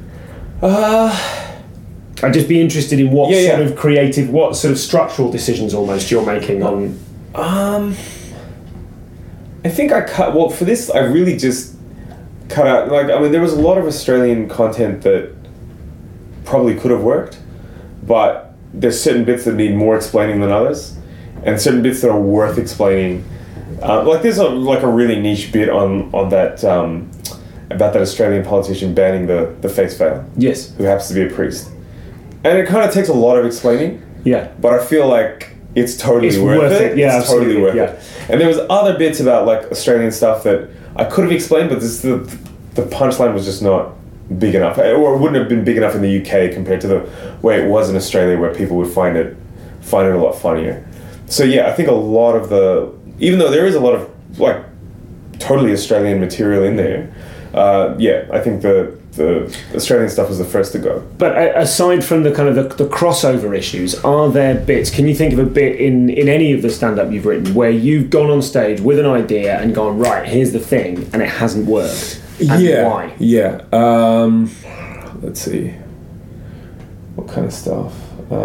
I'd just be interested in what sort of creative, what sort of structural decisions almost you're making on... I think I cut... Well, for this, I really just cut out... there was a lot of Australian content that probably could have worked, but there's certain bits that need more explaining than others, and certain bits that are worth explaining. There's a really niche bit on that about that Australian politician banning the face veil. Yes. Who happens to be a priest, and it kind of takes a lot of explaining. Yeah. But I feel like it's totally worth it. Yeah, it's totally worth it. And there was other bits about like Australian stuff that I could have explained, but the punchline was just not big enough, or it wouldn't have been big enough in the UK compared to the way it was in Australia, where people would find it a lot funnier. So yeah, I think a lot of even though there is a lot of like totally Australian material in there, I think the Australian stuff was the first to go. But aside from the kind of the crossover issues, are there bits, can you think of a bit in any of the stand-up you've written where you've gone on stage with an idea and gone, right, here's the thing, and it hasn't worked? And why? Yeah. Let's see. What kind of stuff?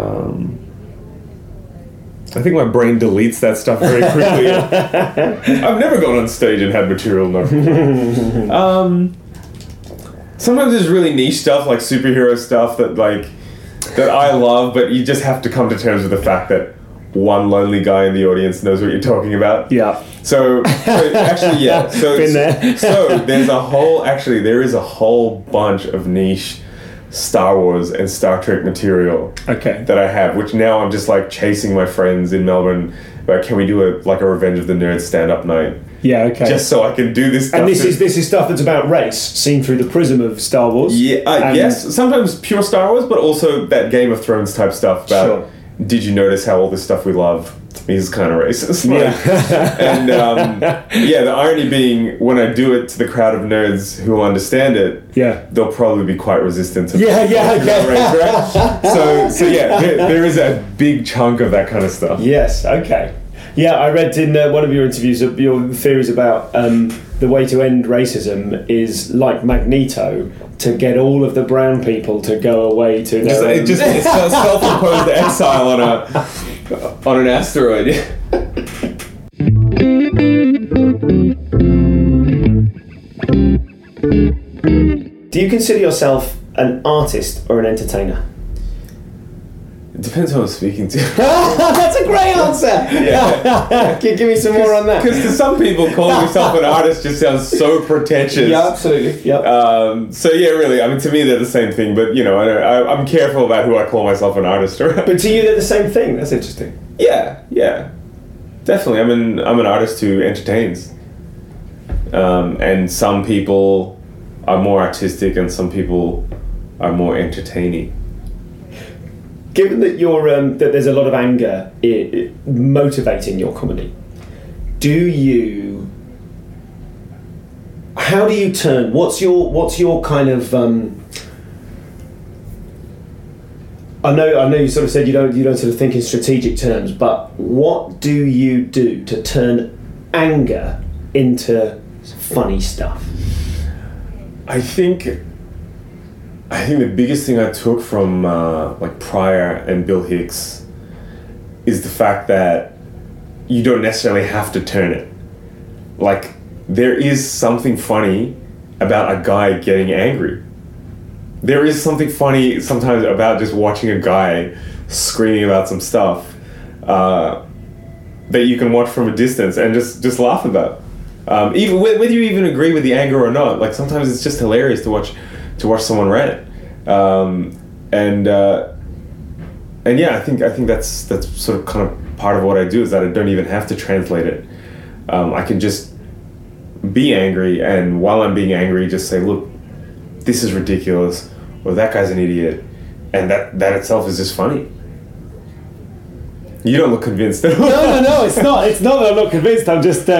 I think my brain deletes that stuff very quickly. I've never gone on stage and had material not sometimes there's really niche stuff, like superhero stuff that I love, but you just have to come to terms with the fact that one lonely guy in the audience knows what you're talking about. Yeah. So actually, yeah. So been there. So there is a whole bunch of niche Star Wars and Star Trek material that I have, which now I'm just like chasing my friends in Melbourne. Like, can we do a Revenge of the Nerds stand-up night? Yeah, okay. Just so I can do this stuff. And this is stuff that's about race, seen through the prism of Star Wars. Yeah, yes. Sometimes pure Star Wars, but also that Game of Thrones type stuff about, did you notice how all this stuff we love is kind of racist? And the irony being, when I do it to the crowd of nerds who will understand it, they'll probably be quite resistant to that race, right? So there is a big chunk of that kind of stuff. Yes, okay. Yeah, I read in one of your interviews your theories about the way to end racism is like Magneto, to get all of the brown people to go away to their it's self-imposed exile on an asteroid. Do you consider yourself an artist or an entertainer? It depends who I'm speaking to. That's a great answer. Yeah. Give me some more on that. Because to some people, calling yourself an artist just sounds so pretentious. Yeah, absolutely. Yep. So yeah, really, I mean, to me they're the same thing. But I'm careful about who I call myself an artist or. But to you, they're the same thing. That's interesting. Yeah, definitely. I'm an artist who entertains. And some people are more artistic and some people are more entertaining. Given that that there's a lot of anger motivating your comedy, how do you turn? What's your kind of? I know you sort of said you don't sort of think in strategic terms, but what do you do to turn anger into funny stuff? I think the biggest thing I took from like Pryor and Bill Hicks is the fact that you don't necessarily have to turn it. Like, there is something funny about a guy getting angry. There is something funny sometimes about just watching a guy screaming about some stuff that you can watch from a distance and just laugh about. Even whether you even agree with the anger or not, like sometimes it's just hilarious to watch someone rant. And yeah, I think that's sort of kind of part of what I do, is that I don't even have to translate it. I can just be angry, and while I'm being angry, just say, look, this is ridiculous, or that guy's an idiot, and that itself is just funny. You don't look convinced. No, it's not that I'm not convinced. I'm just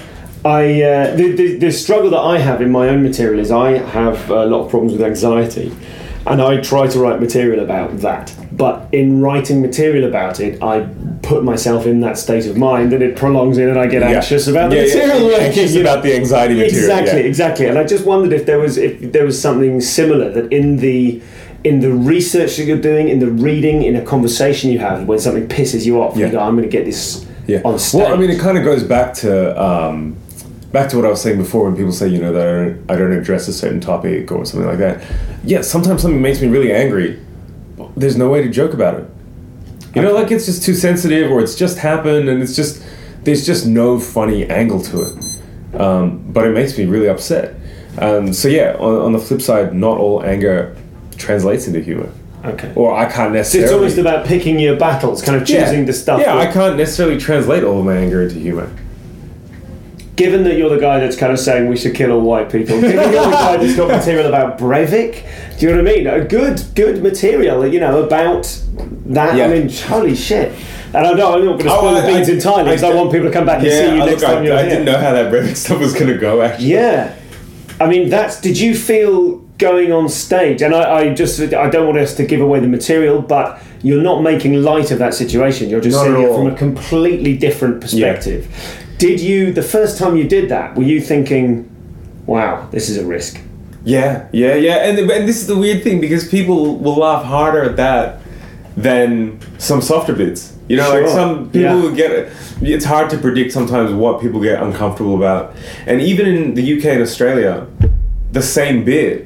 the struggle that I have in my own material is I have a lot of problems with anxiety, and I try to write material about that. But in writing material about it, I put myself in that state of mind, and it prolongs it, and I get anxious about the material. Anxious about the anxiety material. Exactly. And I just wondered if there was something similar, that in the research that you're doing, in the reading, in a conversation you have, when something pisses you off, you go, I'm going to get this on stage. Well, I mean, it kind of goes back to what I was saying before, when people say, that I don't address a certain topic or something like that. Yeah, sometimes something makes me really angry. There's no way to joke about it. Like it's just too sensitive, or it's just happened, and there's just no funny angle to it. But it makes me really upset. So yeah, on the flip side, not all anger translates into humor. Okay. Or I can't necessarily... So it's almost about picking your battles, kind of choosing the stuff. Yeah, I can't necessarily translate all of my anger into humor. Given that you're the guy that's kind of saying we should kill all white people, given you're the guy that's got material about Breivik, do you know what I mean? A good material, about that. Yeah. I mean, holy shit. And I'm not going to spoil the beans entirely, because I want people to come back and see you next time you're here. I didn't know how that Breivik stuff was going to go, actually. Yeah. I mean, did you feel going on stage, and I don't want us to give away the material, but you're not making light of that situation, you're just seeing it from a completely different perspective. Yeah. Did you, the first time you did that, were you thinking, wow, this is a risk? Yeah. And this is the weird thing, because people will laugh harder at that than some softer bits. Like some people will get it. It's hard to predict sometimes what people get uncomfortable about. And even in the UK and Australia, the same bit,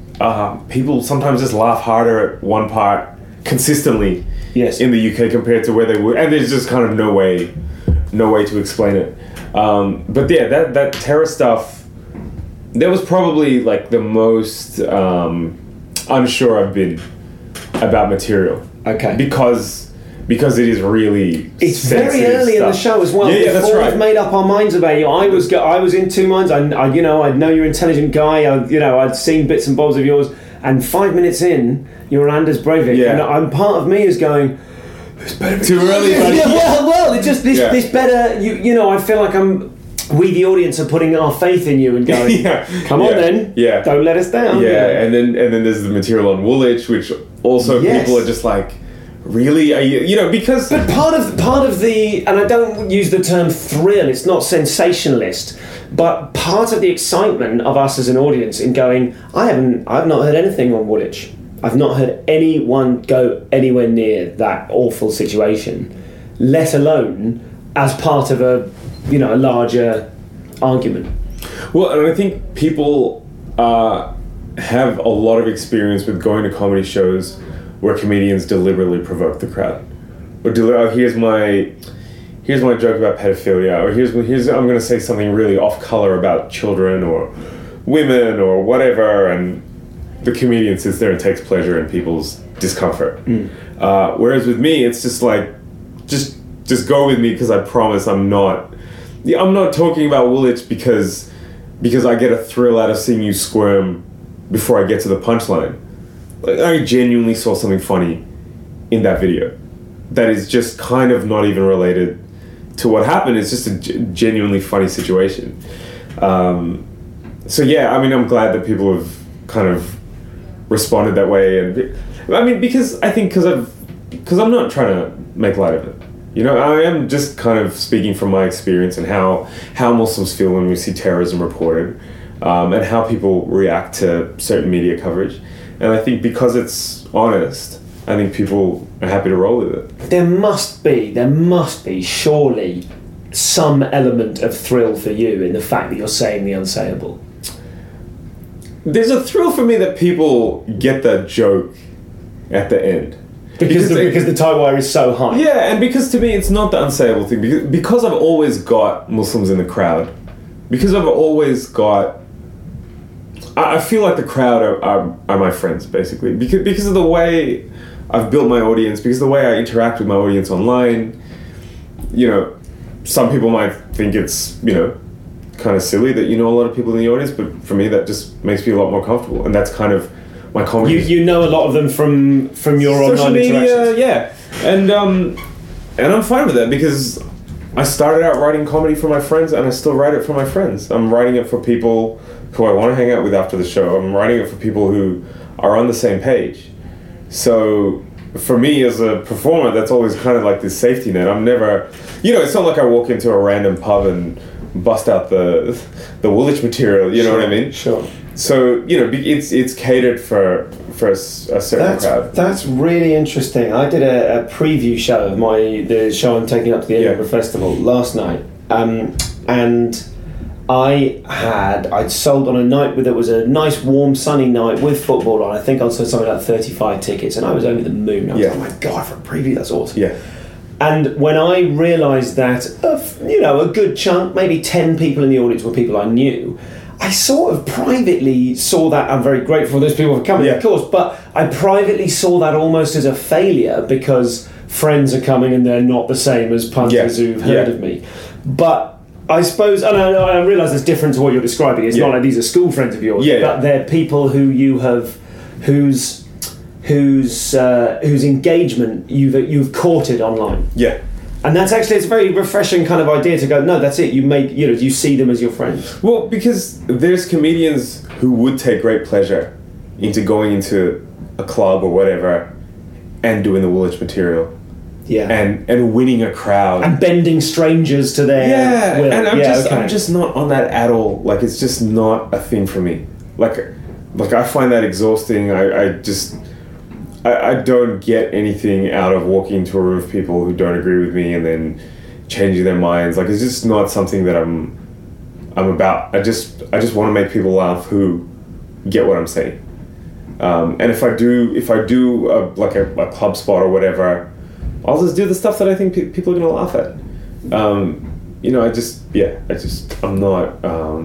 people sometimes just laugh harder at one part consistently in the UK compared to where they would. And there's just kind of no way to explain it. But yeah, that terror stuff, that was probably like the most unsure I've been about material. Okay. Because it is really it's very early stuff in the show as well. Yeah, that's right. We've made up our minds about you. I was in two minds. I know you're an intelligent guy. I'd seen bits and bobs of yours, and 5 minutes in, you're Anders Breivik. Yeah. And I'm part of me is going, it's better too early. Well, it's just this better. I feel like we the audience are putting our faith in you and going, come on then, don't let us down. And then there's the material on Woolwich, which also people are just like, really? Are you, because... But part of the, and I don't use the term thrill, it's not sensationalist, but part of the excitement of us as an audience in going, I've not heard anything on Woolwich. I've not heard anyone go anywhere near that awful situation, let alone as part of a larger argument. Well, and I think people have a lot of experience with going to comedy shows where comedians deliberately provoke the crowd, or here's my joke about pedophilia, or here's I'm going to say something really off color about children or women or whatever, and the comedian sits there and takes pleasure in people's discomfort. Whereas with me, it's just like, just go with me, because I promise I'm not talking about Woolwich because because I get a thrill out of seeing you squirm before I get to the punchline. Like, I genuinely saw something funny in that video that is just kind of not even related to what happened. It's just a genuinely funny situation. So yeah, I mean, I'm glad that people have kind of responded that way, and I mean, because I'm not trying to make light of it. You know, I am just kind of speaking from my experience and how Muslims feel when we see terrorism reported, and how people react to certain media coverage. And I think because it's honest, I think people are happy to roll with it. There must be surely some element of thrill for you in the fact that you're saying the unsayable. There's a thrill for me that people get that joke at the end. Because the tie wire is so high. Yeah, and because to me it's not the unsayable thing. Because I've always got Muslims in the crowd. Because I've always got... I feel like the crowd are my friends, basically. Because of the way I've built my audience, because of the way I interact with my audience online. You know, some people might think it's, you know, kind of silly that you know a lot of people in the audience, but for me that just makes me a lot more comfortable, and that's kind of my comedy. You know a lot of them from your social online media, interactions. yeah, and I'm fine with that because I started out writing comedy for my friends, and I still write it for my friends. I'm writing it for people who I want to hang out with after the show. I'm writing it for people who are on the same page. So for me as a performer, that's always kind of like this safety net. I'm never, you know, it's not like I walk into a random pub and bust out the Woolwich material, you know what I mean? Sure. So, you know, it's catered for a certain crowd. That's really interesting. I did a preview show of the show I'm taking up to the Edinburgh Festival last night, and I'd sold on a night where there was a nice warm sunny night with football on. I think I'd sold something like 35 tickets, and I was over the moon. I was like, oh my god, for a preview, that's awesome. Yeah. And when I realised that, you know, a good chunk, maybe 10 people in the audience were people I knew, I sort of privately saw that. I'm very grateful for those people for coming, of course, but I privately saw that almost as a failure because friends are coming and they're not the same as punters who've heard of me. But I suppose, and I realise it's different to what you're describing. It's not like these are school friends of yours, but they're people who you have, whose engagement you've courted online. Yeah. And that's actually, it's a very refreshing kind of idea to go, no, that's it, you see them as your friends. Well, because there's comedians who would take great pleasure into going into a club or whatever and doing the Woolwich material. Yeah. And winning a crowd. And bending strangers to their will. And I'm just not on that at all. Like, it's just not a thing for me. Like I find that exhausting. I don't get anything out of walking into a room of people who don't agree with me and then changing their minds. Like, it's just not something that I'm about. I just want to make people laugh who get what I'm saying. And if I do a club spot or whatever, I'll just do the stuff that I think people are going to laugh at. You know, I'm not.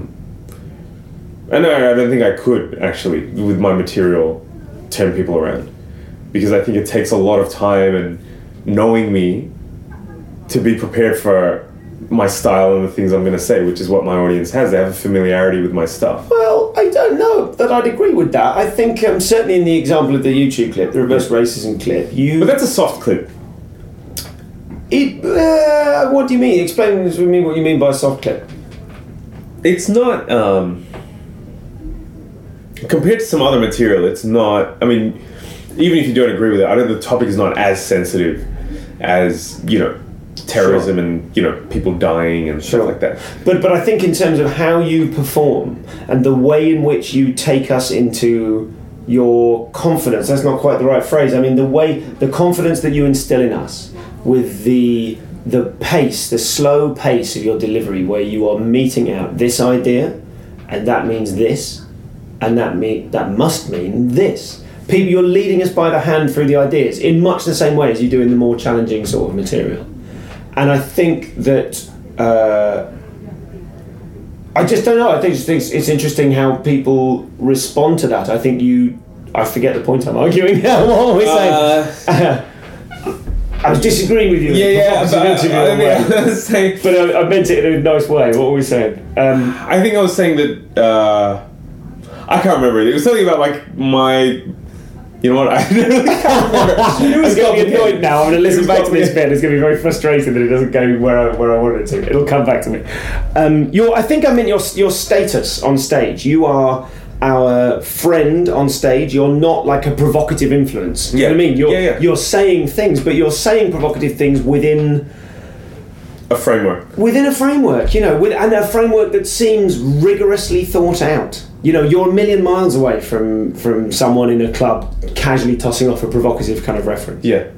And I don't think I could actually with my material turn people around. Because I think it takes a lot of time and knowing me to be prepared for my style and the things I'm going to say, which is what my audience has. They have a familiarity with my stuff. Well, I don't know that I'd agree with that. I think certainly in the example of the YouTube clip, the reverse racism clip, But that's a soft clip. What do you mean? Explain to me what you mean by a soft clip. It's not... compared to some other material, it's not... I mean... Even if you don't agree with it, I know the topic is not as sensitive as, you know, terrorism and, you know, people dying and stuff like that. But I think in terms of how you perform and the way in which you take us into your confidence, that's not quite the right phrase. I mean, the confidence that you instill in us with the pace, the slow pace of your delivery, where you are meting out this idea, and that means this, and that must mean this. People, you're leading us by the hand through the ideas in much the same way as you do in the more challenging sort of material. And I think that I just don't know. I think it's interesting how people respond to that. I think I forget the point I'm arguing now. What are we saying? I was disagreeing with you. But I meant it in a nice way. What were we saying? I think I was saying that I can't remember. It was something about like my. You know what? I really can't remember. It was going to be annoyed now. I'm going to listen back to this bit. It's going to be very frustrating that it doesn't go where I want it to. It'll come back to me. I think I meant your status on stage. You are our friend on stage. You're not like a provocative influence. You know what I mean? You're saying things, but you're saying provocative things within a framework. Within a framework, and a framework that seems rigorously thought out. You're a million miles away from someone in a club casually tossing off a provocative kind of reference. Yeah.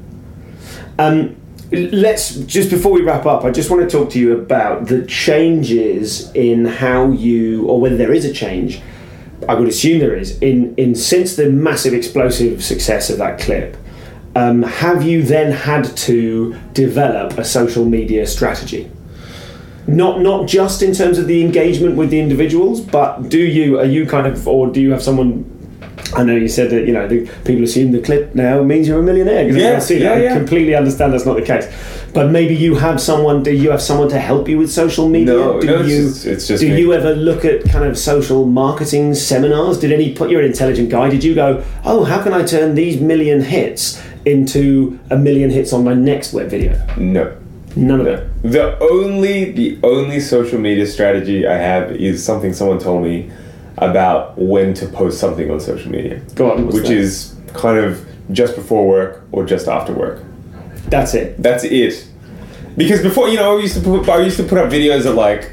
Let's, just before we wrap up, I just want to talk to you about the changes in how you, or whether there is a change, I would assume there is, in since the massive explosive success of that clip. Have you then had to develop a social media strategy? Not just in terms of the engagement with the individuals, but do you have someone? I know you said that the people assume the clip now means you're a millionaire. I completely understand that's not the case. But maybe you have someone. Do you have someone to help you with social media? No, it's just do me. you ever look at kind of social marketing seminars? You're an intelligent guy. Did you go, oh, how can I turn these million hits into a million hits on my next web video? No. None of it. The only social media strategy I have is something someone told me about when to post something on social media. Go on. Which is kind of just before work or just after work. That's it. That's it. Because before, I used to put up videos at like,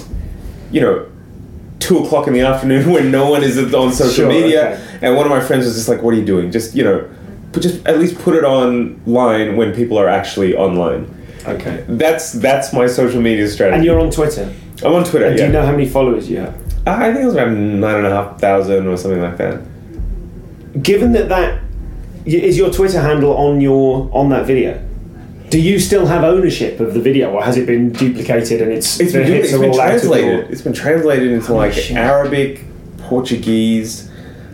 2:00 in the afternoon when no one is on social media, okay. And one of my friends was just like, "What are you doing? Just at least put it online when people are actually online." Okay. That's my social media strategy. And you're on Twitter? I'm on Twitter, and do you know how many followers you have? I think it was around 9,500 or something like that. Given that is your Twitter handle on that video, do you still have ownership of the video, or has it been duplicated and it's been translated? It's been translated into Arabic, Portuguese.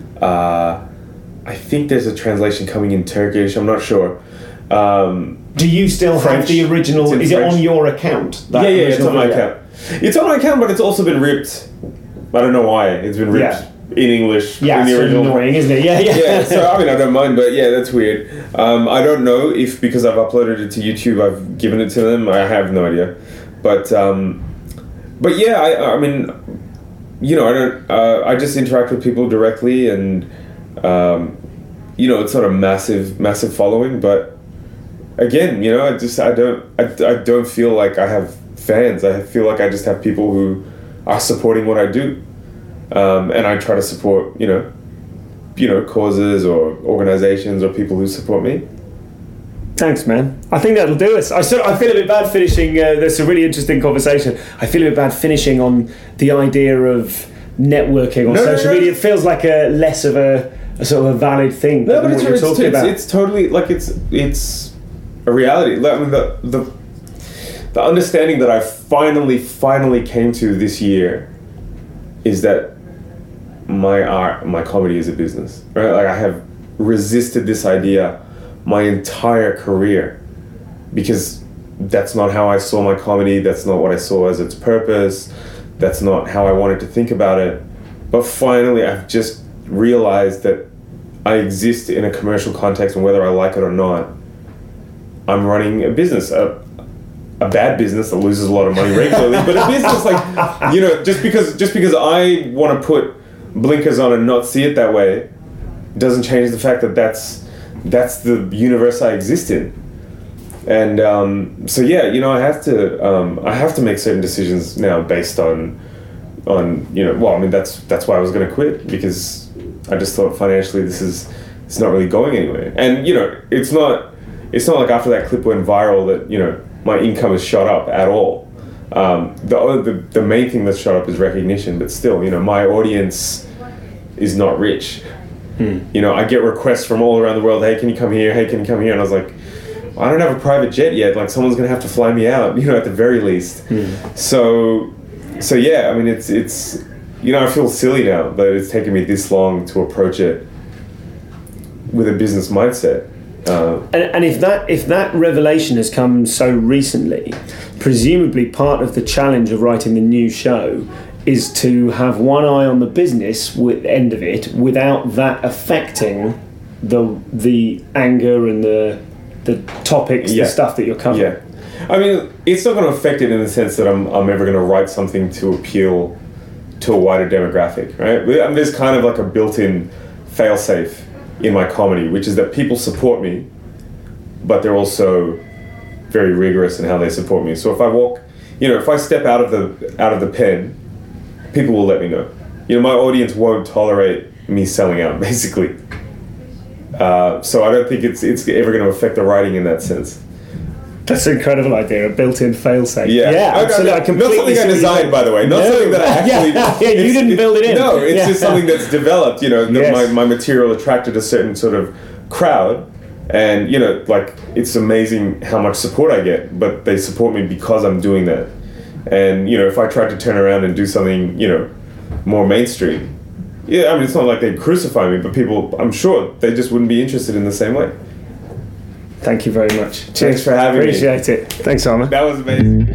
I think there's a translation coming in Turkish. I'm not sure. Do you still have the original? Is it on your account? Yeah, it's on my account. It's on my account, but it's also been ripped. I don't know why. It's been ripped in English. Yeah, in the it's original. Annoying, isn't it? Yeah. So I don't mind, but that's weird. I don't know if because I've uploaded it to YouTube, I've given it to them. I have no idea. But yeah, I mean, I don't. I just interact with people directly, and it's not a massive following, but. Again, I don't feel like I have fans. I feel like I just have people who are supporting what I do, and I try to support, causes or organizations or people who support me. Thanks, man. I think that'll do us. I feel a bit bad finishing. There's a really interesting conversation. I feel a bit bad finishing on the idea of networking on social media. It feels like less of a sort of a valid thing. No, but it's totally like it's a reality. I mean, the understanding that I finally came to this year is that my art, my comedy is a business. Right? Like I have resisted this idea my entire career because that's not how I saw my comedy. That's not what I saw as its purpose. That's not how I wanted to think about it. But finally, I've just realized that I exist in a commercial context, and whether I like it or not, I'm running a business, a bad business that loses a lot of money regularly, but a business like, just because I want to put blinkers on and not see it that way, doesn't change the fact that that's the universe I exist in. And I have to make certain decisions now based on that's why I was going to quit, because I just thought financially it's not really going anywhere. And it's not like after that clip went viral that my income has shot up at all. The main thing that's shot up is recognition, but still, my audience is not rich. I get requests from all around the world. Hey, can you come here? Hey, can you come here? And I was like, I don't have a private jet yet. Like someone's gonna have to fly me out, at the very least. So yeah, I mean, it's I feel silly now that it's taken me this long to approach it with a business mindset. And if that revelation has come so recently, presumably part of the challenge of writing the new show is to have one eye on the business end of it without that affecting the anger and the topics, the stuff that you're covering. Yeah. I mean, it's not going to affect it in the sense that I'm ever going to write something to appeal to a wider demographic, right? There's kind of like a built-in fail-safe in my comedy, which is that people support me, but they're also very rigorous in how they support me. So if I step out of the pen, people will let me know. My audience won't tolerate me selling out, basically. So I don't think it's ever going to affect the writing in that sense. That's an incredible idea, a built-in fail-safe. Yeah, absolutely. Not something I designed, by the way. Not something that I actually... you didn't build it in. No, it's just something that's developed. My material attracted a certain sort of crowd, and it's amazing how much support I get. But they support me because I'm doing that. And if I tried to turn around and do something more mainstream, it's not like they'd crucify me, but people, I'm sure, they just wouldn't be interested in the same way. Thank you very much. Thanks for having me. Appreciate it. Thanks, Armour. That was amazing.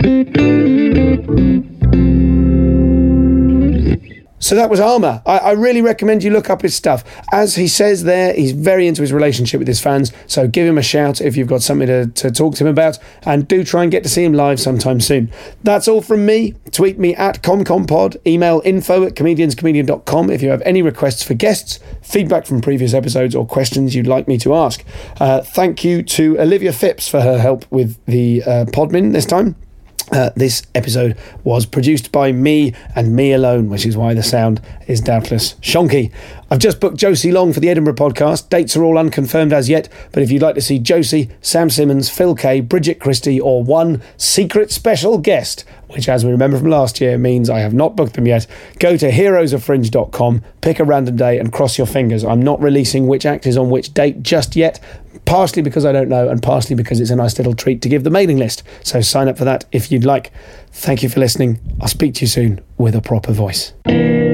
So that was Armour. I really recommend you look up his stuff. As he says there, he's very into his relationship with his fans, so give him a shout if you've got something to talk to him about, and do try and get to see him live sometime soon. That's all from me. Tweet me at ComComPod, email info@comedianscomedian.com if you have any requests for guests, feedback from previous episodes, or questions you'd like me to ask. Thank you to Olivia Phipps for her help with the Podmin this time. This episode was produced by me and me alone, which is why the sound is doubtless shonky. I've just booked Josie Long for the Edinburgh podcast. Dates are all unconfirmed as yet, but if you'd like to see Josie, Sam Simmons, Phil Kay, Bridget Christie, or one secret special guest, which, as we remember from last year, means I have not booked them yet, go to heroesoffringe.com, pick a random day and cross your fingers. I'm not releasing which act is on which date just yet, partially because I don't know and partially because it's a nice little treat to give the mailing list. So sign up for that if you'd like. Thank you for listening. I'll speak to you soon with a proper voice.